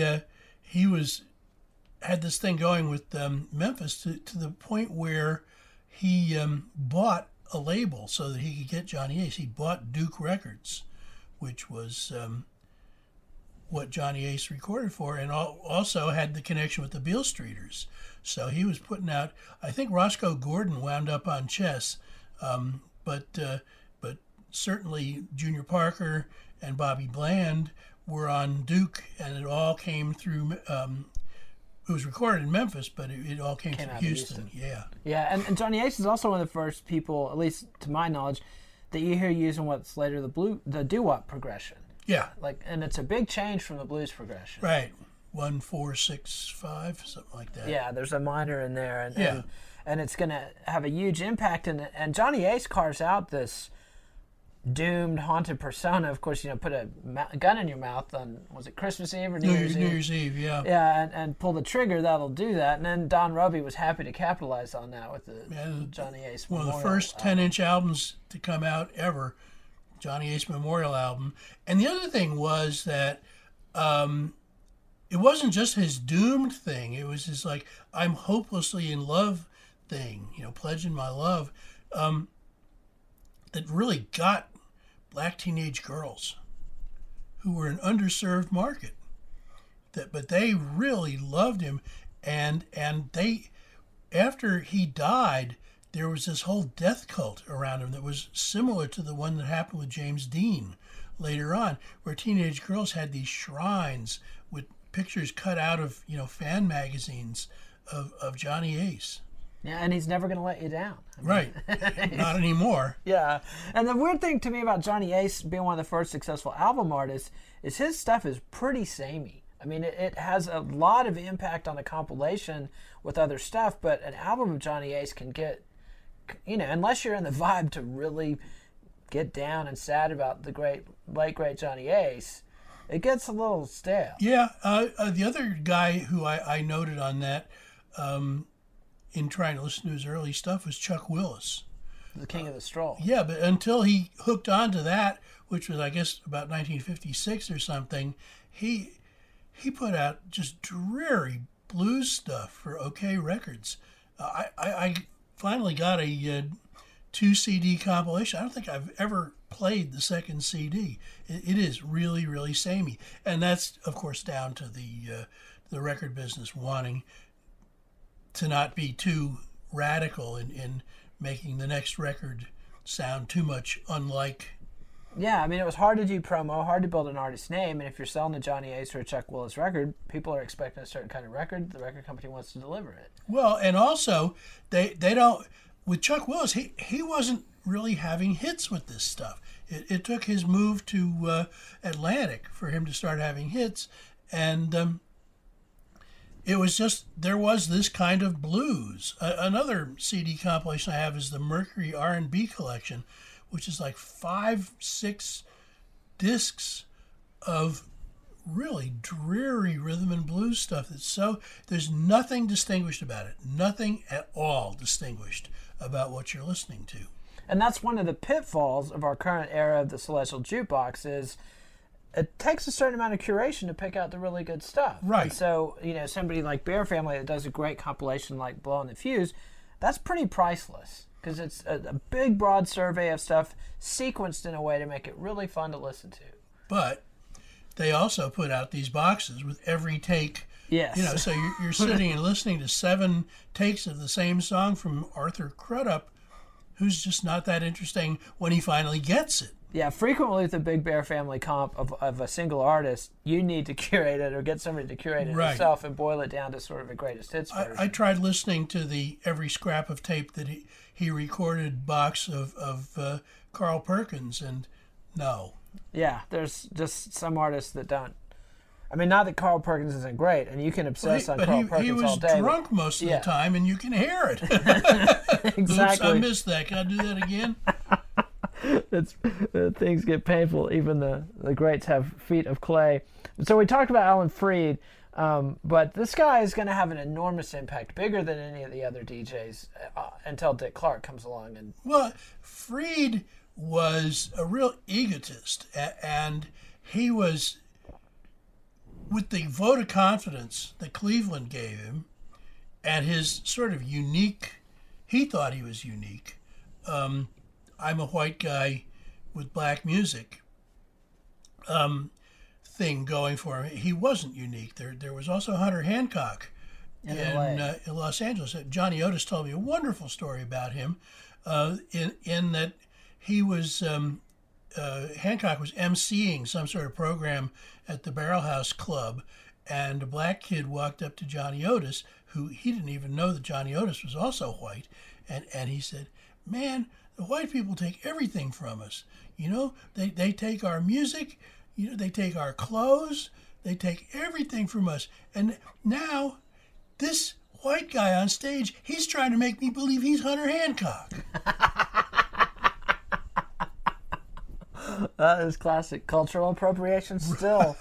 had this thing going with Memphis to the point where he bought a label so that he could get Johnny Ace. He bought Duke Records, which was what Johnny Ace recorded for, and also had the connection with the Beale Streeters. So he was putting out, I think Roscoe Gordon wound up on Chess, but certainly Junior Parker and Bobby Bland were on Duke, and it all came through, it was recorded in Memphis, but it all came through Houston. Yeah, and Johnny Ace is also one of the first people, at least to my knowledge, that you hear using what's later the doo-wop progression. Yeah. And it's a big change from the blues progression. Right. 1, 4, 6, 5, something like that. Yeah, there's a minor in there, and it's going to have a huge impact. And Johnny Ace carves out this doomed, haunted persona. Of course, put a gun in your mouth on, was it Christmas Eve or New Year's Eve? New Year's Eve, yeah. Yeah, and pull the trigger, that'll do that. And then Don Roby was happy to capitalize on that with the Johnny Ace One Memorial of the first 10-inch albums to come out ever, Johnny Ace Memorial album. And the other thing was that it wasn't just his doomed thing. It was his, like, I'm hopelessly in love thing, pledging my love, that really got black teenage girls who were an underserved market. But they really loved him, and they, after he died, there was this whole death cult around him that was similar to the one that happened with James Dean later on, where teenage girls had these shrines with pictures cut out of fan magazines of Johnny Ace. Yeah, and he's never going to let you down. Right. Not anymore. Yeah. And the weird thing to me about Johnny Ace being one of the first successful album artists is his stuff is pretty samey. I mean, it has a lot of impact on the compilation with other stuff, but an album of Johnny Ace can get, unless you're in the vibe to really get down and sad about the late great Johnny Ace, it gets a little stale. Yeah. The other guy who I noted on that, in trying to listen to his early stuff, was Chuck Willis. The King of the Stroll. Yeah, but until he hooked on to that, which was, I guess, about 1956 or something, he put out just dreary blues stuff for OK Records. I finally got a 2 CD compilation. I don't think I've ever played the second CD. It is really, really samey. And that's, of course, down to the record business wanting to not be too radical in making the next record sound too much unlike. Yeah, I mean, it was hard to do promo, hard to build an artist name, and if you're selling a Johnny Ace or a Chuck Willis record, people are expecting a certain kind of record. The record company wants to deliver it. Well, and also, they don't, with Chuck Willis, he wasn't really having hits with this stuff. It took his move to Atlantic for him to start having hits, and it was just, there was this kind of blues. Another CD compilation I have is the Mercury R&B collection, which is like 5-6 discs of really dreary rhythm and blues stuff. There's nothing distinguished about it. Nothing at all distinguished about what you're listening to. And that's one of the pitfalls of our current era of the Celestial Jukebox is it takes a certain amount of curation to pick out the really good stuff. Right. And so, somebody like Bear Family that does a great compilation like Blowing the Fuse, that's pretty priceless because it's a big, broad survey of stuff sequenced in a way to make it really fun to listen to. But they also put out these boxes with every take. Yes. So you're sitting and listening to 7 takes of the same song from Arthur Crudup, who's just not that interesting when he finally gets it. Yeah, frequently with the Big Bear Family comp of a single artist, you need to curate it or get somebody to curate it yourself and boil it down to sort of a greatest hits version. I tried listening to the every scrap of tape that he recorded box of Carl Perkins, and no. Yeah, there's just some artists that don't. I mean, not that Carl Perkins isn't great, and you can obsess on Carl Perkins all day. He was drunk most of the time, and you can hear it. Exactly. Oops, I missed that. Can I do that again? Things get painful. Even the greats have feet of clay. So we talked about Alan Freed, but this guy is going to have an enormous impact, bigger than any of the other DJs, until Dick Clark comes along. Well, Freed was a real egotist, and he was, with the vote of confidence that Cleveland gave him, and his sort of unique, he thought he was unique. I'm a white guy with black music thing going for him. He wasn't unique. There was also Hunter Hancock in Los Angeles. Johnny Otis told me a wonderful story about him in that he was, Hancock was emceeing some sort of program at the Barrel House Club, and a black kid walked up to Johnny Otis, who he didn't even know that Johnny Otis was also white, and he said, "Man, the white people take everything from us. They take our music, they take our clothes, they take everything from us. And now, this white guy on stage, he's trying to make me believe he's Hunter Hancock." That is classic cultural appropriation still.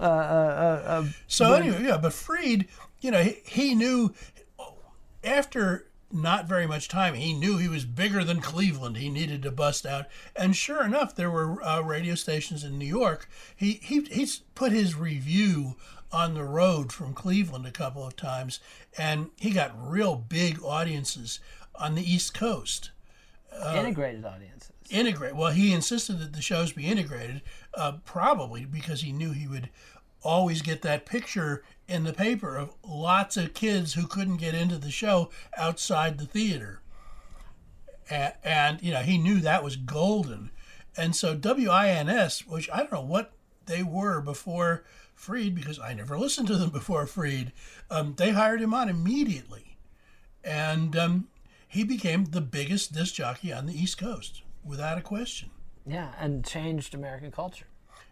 So anyway, yeah, but Freed, he knew after not very much time, he knew he was bigger than Cleveland. He needed to bust out. And sure enough, there were radio stations in New York. He's put his review on the road from Cleveland a couple of times, and he got real big audiences on the East Coast. Integrated audiences. Well, he insisted that the shows be integrated, probably because he knew he would always get that picture in the paper of lots of kids who couldn't get into the show outside the theater. And he knew that was golden. And so WINS, which I don't know what they were before Freed, because I never listened to them before Freed, they hired him on immediately. And he became the biggest disc jockey on the East Coast, without a question. Yeah, and changed American culture.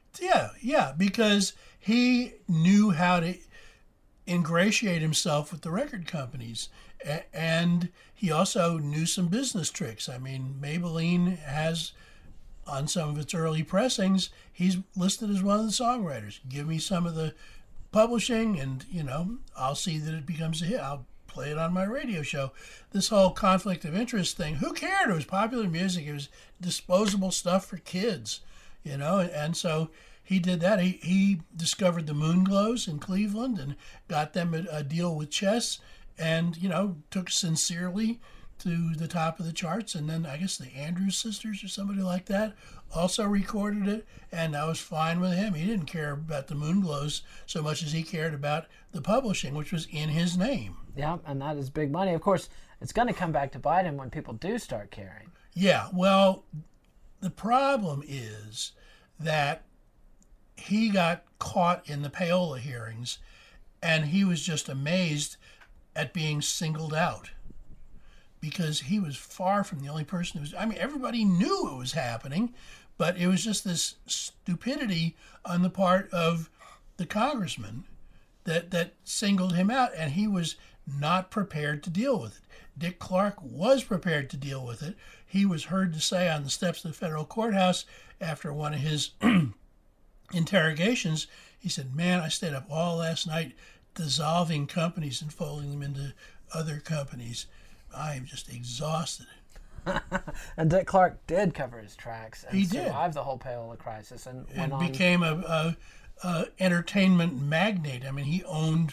Yeah, because he knew how to ingratiate himself with the record companies. And he also knew some business tricks. I mean, Maybelline has, on some of its early pressings, he's listed as one of the songwriters. Give me some of the publishing and, I'll see that it becomes a hit. I'll play it on my radio show. This whole conflict of interest thing, who cared? It was popular music. It was disposable stuff for kids, and so he did that. He discovered the Moonglows in Cleveland and got them a deal with Chess, and took Sincerely to the top of the charts. And then I guess the Andrews Sisters or somebody like that also recorded it, and that was fine with him. He didn't care about the Moonglows so much as he cared about the publishing, which was in his name. Yeah, and that is big money. Of course, it's going to come back to bite him when people do start caring. Yeah, well, the problem is that he got caught in the payola hearings, and he was just amazed at being singled out, because he was far from the only person who was, everybody knew it was happening, but it was just this stupidity on the part of the congressman that singled him out, and he was not prepared to deal with it. Dick Clark was prepared to deal with it. He was heard to say on the steps of the federal courthouse after one of his interrogations, he said, "Man, I stayed up all last night dissolving companies and folding them into other companies. I am just exhausted." And Dick Clark did cover his tracks and he did survived the whole payola crisis and went on. Became a entertainment magnate. He owned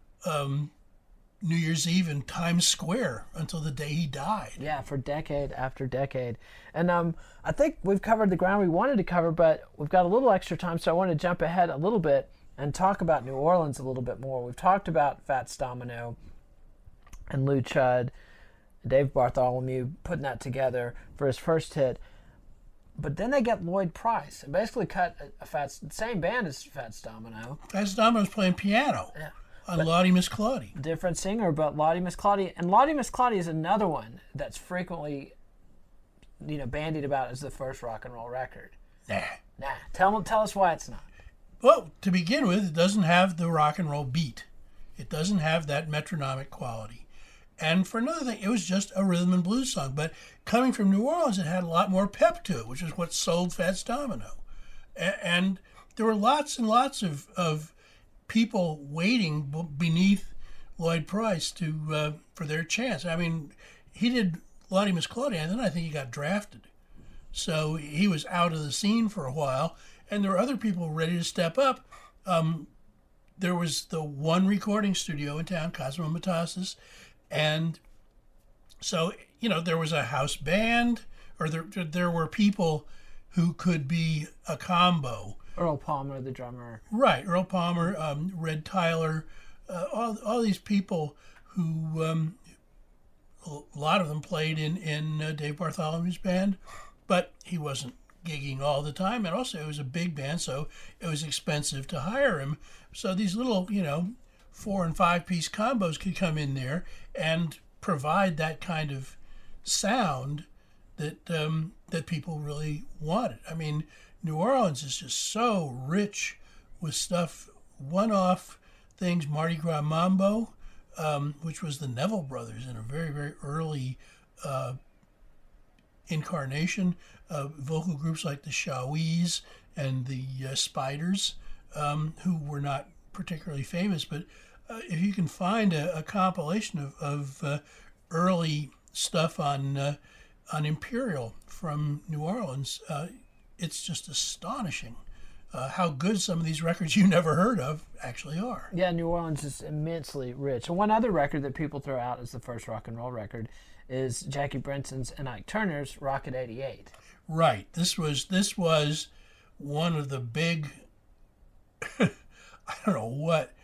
New Year's Eve in Times Square until the day he died. Yeah, for decade after decade. And I think we've covered the ground we wanted to cover, but we've got a little extra time, so I want to jump ahead a little bit and talk about New Orleans a little bit more. We've talked about Fats Domino and Lou Chudd, Dave Bartholomew putting that together for his first hit. But then they get Lloyd Price and basically cut same band as Fats Domino. Fats Domino's playing piano. Yeah. On Lottie Miss Claudie. Different singer, but Lottie Miss Claudie. And Lottie Miss Claudie is another one that's frequently, bandied about as the first rock and roll record. Nah. Tell us why it's not. Well, to begin with, it doesn't have the rock and roll beat. It doesn't have that metronomic quality. And for another thing, it was just a rhythm and blues song. But coming from New Orleans, it had a lot more pep to it, which is what sold Fats Domino. And there were lots and lots of people waiting beneath Lloyd Price for their chance. He did Lottie Miss Claudie, and then I think he got drafted. So he was out of the scene for a while, and there were other people ready to step up. There was the one recording studio in town, Cosmo Metasis, and so, there was a house band, or there were people who could be a combo. Earl Palmer, the drummer. Right, Earl Palmer, Red Tyler, all these people who, a lot of them played in Dave Bartholomew's band, but he wasn't gigging all the time, and also it was a big band, so it was expensive to hire him. So these little, 4 and 5 piece combos could come in there and provide that kind of sound that people really wanted. New Orleans is just so rich with stuff, one-off things. Mardi Gras Mambo, which was the Neville Brothers in a very, very early incarnation of vocal groups like the Shawees and the Spiders, who were not particularly famous. But if you can find a compilation of early stuff on Imperial from New Orleans, it's just astonishing how good some of these records you never heard of actually are. Yeah, New Orleans is immensely rich. And one other record that people throw out as the first rock and roll record is Jackie Brenson's and Ike Turner's Rocket 88. Right. This was one of the big, I don't know what,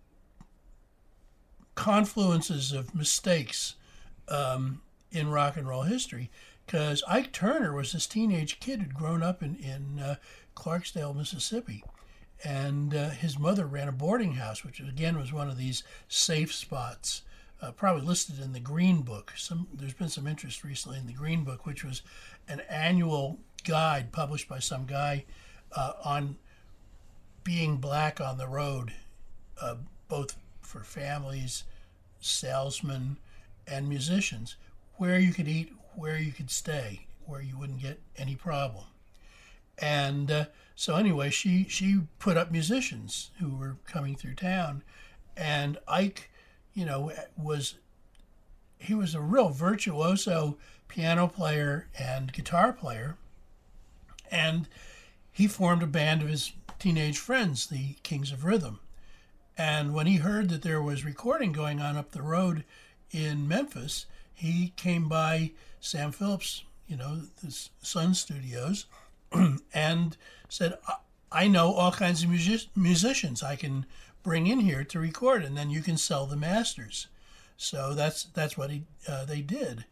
confluences of mistakes in rock and roll history, because Ike Turner was this teenage kid who'd grown up in Clarksdale, Mississippi, and his mother ran a boarding house, which again was one of these safe spots, probably listed in the Green Book. There's been some interest recently in the Green Book, which was an annual guide published by some guy on being black on the road, both for families, salesmen, and musicians, where you could eat, where you could stay, where you wouldn't get any problem. And so anyway, she put up musicians who were coming through town, and Ike, was a real virtuoso piano player and guitar player, and he formed a band of his teenage friends, the Kings of Rhythm. And when he heard that there was recording going on up the road in Memphis, he came by Sam Phillips, the Sun Studios, and said, I know all kinds of musicians I can bring in here to record, and then you can sell the masters. So that's what they did.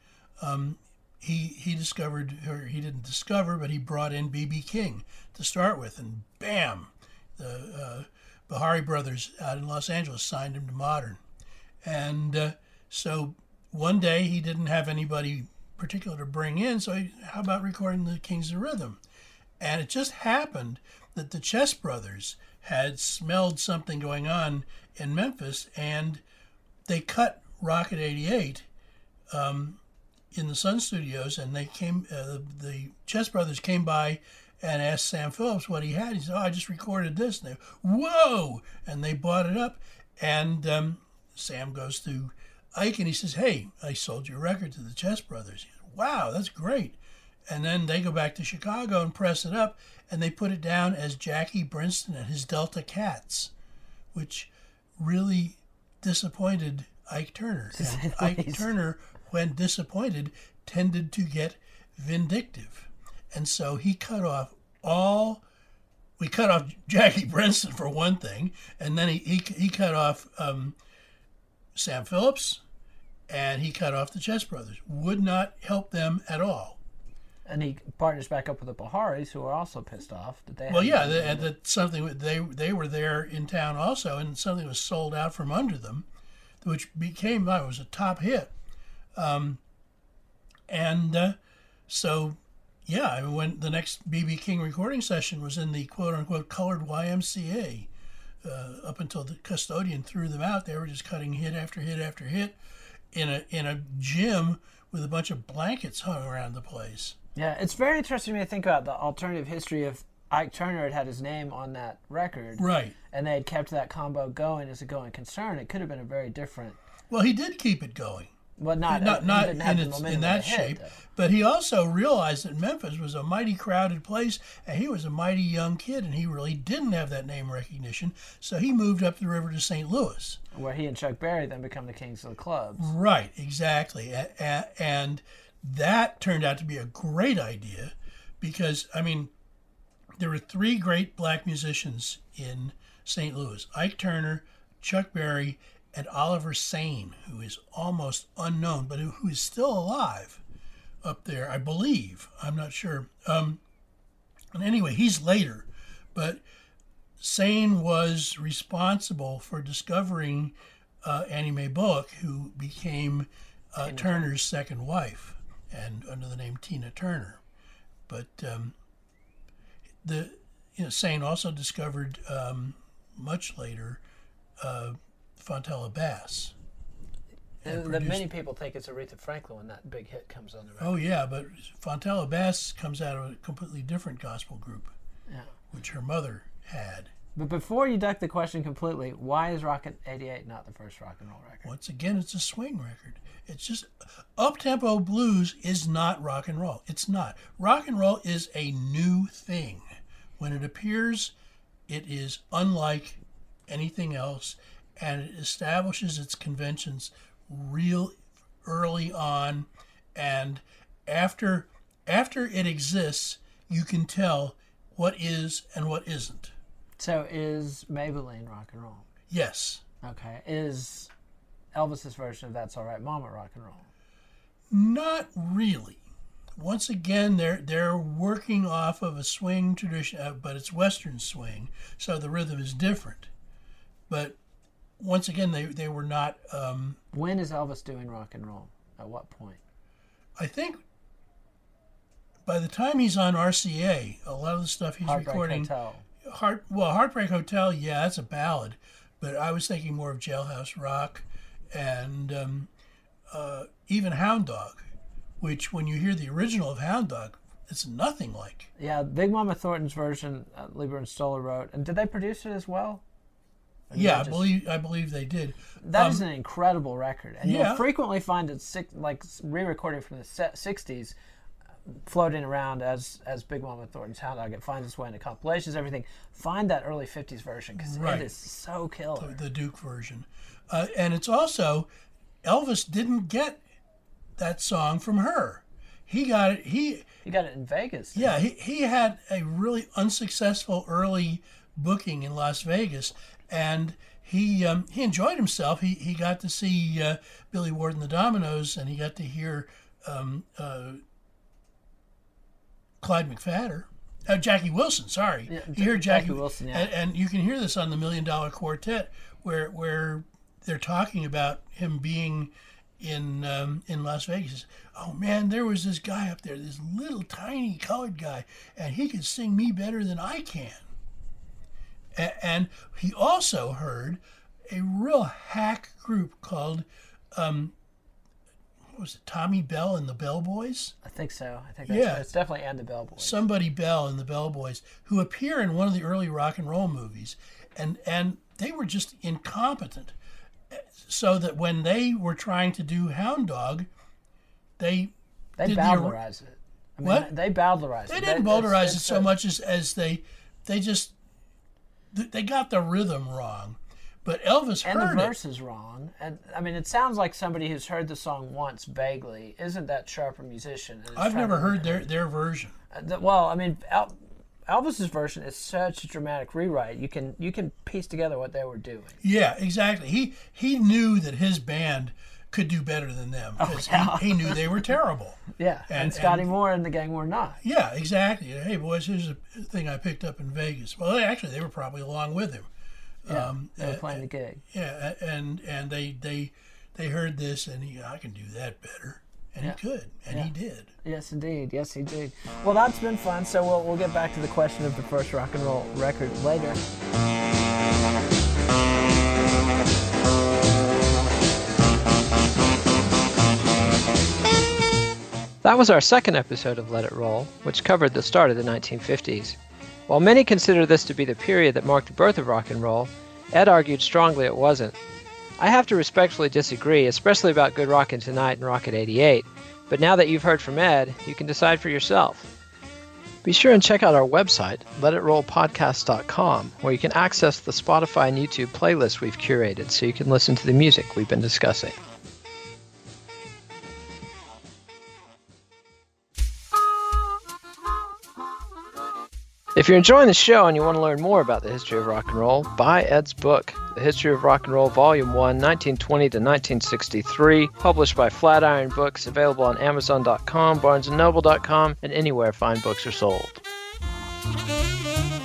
He discovered, or he didn't discover, but he brought in B.B. King to start with, and bam, the Bahari Brothers out in Los Angeles signed him to Modern. And so one day he didn't have anybody particular to bring in, so how about recording the Kings of Rhythm? And it just happened that the Chess Brothers had smelled something going on in Memphis, and they cut Rocket 88 in the Sun Studios, and they came. The Chess Brothers came by and asked Sam Phillips what he had. He said, I just recorded this. And they, whoa! And they bought it up, and Sam goes to Ike, and he says, hey, I sold your record to the Chess Brothers. He said, wow, that's great. And then they go back to Chicago and press it up, and they put it down as Jackie Brenston and his Delta Cats, which really disappointed Ike Turner. And Ike Turner, when disappointed, tended to get vindictive. And so he cut off we cut off Jackie Brenston for one thing, and then he cut off Sam Phillips, and he cut off the Chess Brothers. Would not help them at all. And he partners back up with the Baharis, who are also pissed off that they. Well, yeah, they were there in town also, and something was sold out from under them, which became it was a top hit, so yeah, I mean, when the next B.B. King recording session was in the quote unquote colored YMCA, up until the custodian threw them out, they were just cutting hit after hit after hit in a gym with a bunch of blankets hung around the place. Yeah, it's very interesting to me to think about the alternative history of Ike Turner had his name on that record. Right. And they had kept that combo going as a going concern. It could have been a very different... Well, he did keep it going. Well, not in that shape. But he also realized that Memphis was a mighty crowded place, and he was a mighty young kid, and he really didn't have that name recognition. So he moved up the river to St. Louis. Where he and Chuck Berry then become the kings of the clubs. Right, exactly. And that turned out to be a great idea because, I mean, there were three great black musicians in St. Louis: Ike Turner, Chuck Berry, and Oliver Sane, who is almost unknown, but who is still alive up there, I believe. I'm not sure. And anyway, he's later, but Sane was responsible for discovering Annie Mae Bullock, who became Turner's second wife, and under the name Tina Turner. But Sane also discovered much later Fontella Bass. And that many people think it's Aretha Franklin when that big hit comes on the record. Oh, yeah, but Fontella Bass comes out of a completely different gospel group, which her mother had. But before you duck the question completely, why is Rocket 88 not the first rock and roll record? Once again, it's a swing record. It's just up-tempo blues is not rock and roll. It's not. Rock and roll is a new thing. When it appears, it is unlike anything else, and it establishes its conventions real early on, and after it exists, you can tell what is and what isn't. So is Maybelline rock and roll? Yes. Okay. Is Elvis's version of That's All Right Mama rock and roll? Not really. Once again, they're working off of a swing tradition, but it's Western swing, so the rhythm is different. But once again, they were not... when is Elvis doing rock and roll? At what point? I think by the time he's on RCA, a lot of the stuff he's recording... Hotel. Heartbreak Hotel, yeah, that's a ballad. But I was thinking more of Jailhouse Rock and even Hound Dog, which when you hear the original of Hound Dog, it's nothing like. Yeah, Big Mama Thornton's version, Lieber and Stoller wrote. And did they produce it as well? Yeah, I believe they did. That is an incredible record, and you'll frequently find it re-recording from the 60s, floating around as Big Mama Thornton's Hound Dog. It finds its way into compilations, everything. Find that early 50s version because it is so killer. The Duke version, and it's also Elvis didn't get that song from her. He got it. He got it in Vegas. Yeah, he had a really unsuccessful early booking in Las Vegas. And he enjoyed himself. He got to see Billy Ward and the Dominoes, and he got to hear Clyde McPhatter. Jackie Wilson, sorry. Yeah, he heard Jackie Wilson, yeah. And you can hear this on the $1 Million Quartet, where they're talking about him being in Las Vegas. Oh, man, there was this guy up there, this little tiny colored guy, and he could sing me better than I can. And he also heard a real hack group called, what was it, Tommy Bell and the Bell Boys? I think so. I think that's right. It's definitely and the Bell Boys. Somebody Bell and the Bell Boys, who appear in one of the early rock and roll movies. And they were just incompetent. So that when they were trying to do Hound Dog, they bowdlerize it. I mean, what? They bowdlerize it. They didn't bowdlerize it so much as they just... They got the rhythm wrong, but Elvis heard it. And the verse is wrong. And I mean, it sounds like somebody who's heard the song once vaguely isn't that sharp a musician. I've never heard their version. Well, I mean, Elvis's version is such a dramatic rewrite. You can piece together what they were doing. Yeah, exactly. He knew that his band could do better than them because he knew they were terrible. Yeah, and Scotty Moore and the gang were not. Yeah, exactly. Hey, boys, here's a thing I picked up in Vegas. Well, they were probably along with him. Yeah, they were playing the gig. Yeah, and they heard this, and I can do that better. And he could, and he did. Yes, indeed. Yes, he did. Well, that's been fun, so we'll get back to the question of the first rock and roll record later. That was our second episode of Let It Roll, which covered the start of the 1950s. While many consider this to be the period that marked the birth of rock and roll, Ed argued strongly it wasn't. I have to respectfully disagree, especially about Good Rockin' Tonight and Rocket 88, but now that you've heard from Ed, you can decide for yourself. Be sure and check out our website, letitrollpodcast.com, where you can access the Spotify and YouTube playlists we've curated so you can listen to the music we've been discussing. If you're enjoying the show and you want to learn more about the history of rock and roll, buy Ed's book, The History of Rock and Roll, Volume 1, 1920 to 1963, published by Flatiron Books, available on Amazon.com, BarnesandNoble.com, and anywhere fine books are sold.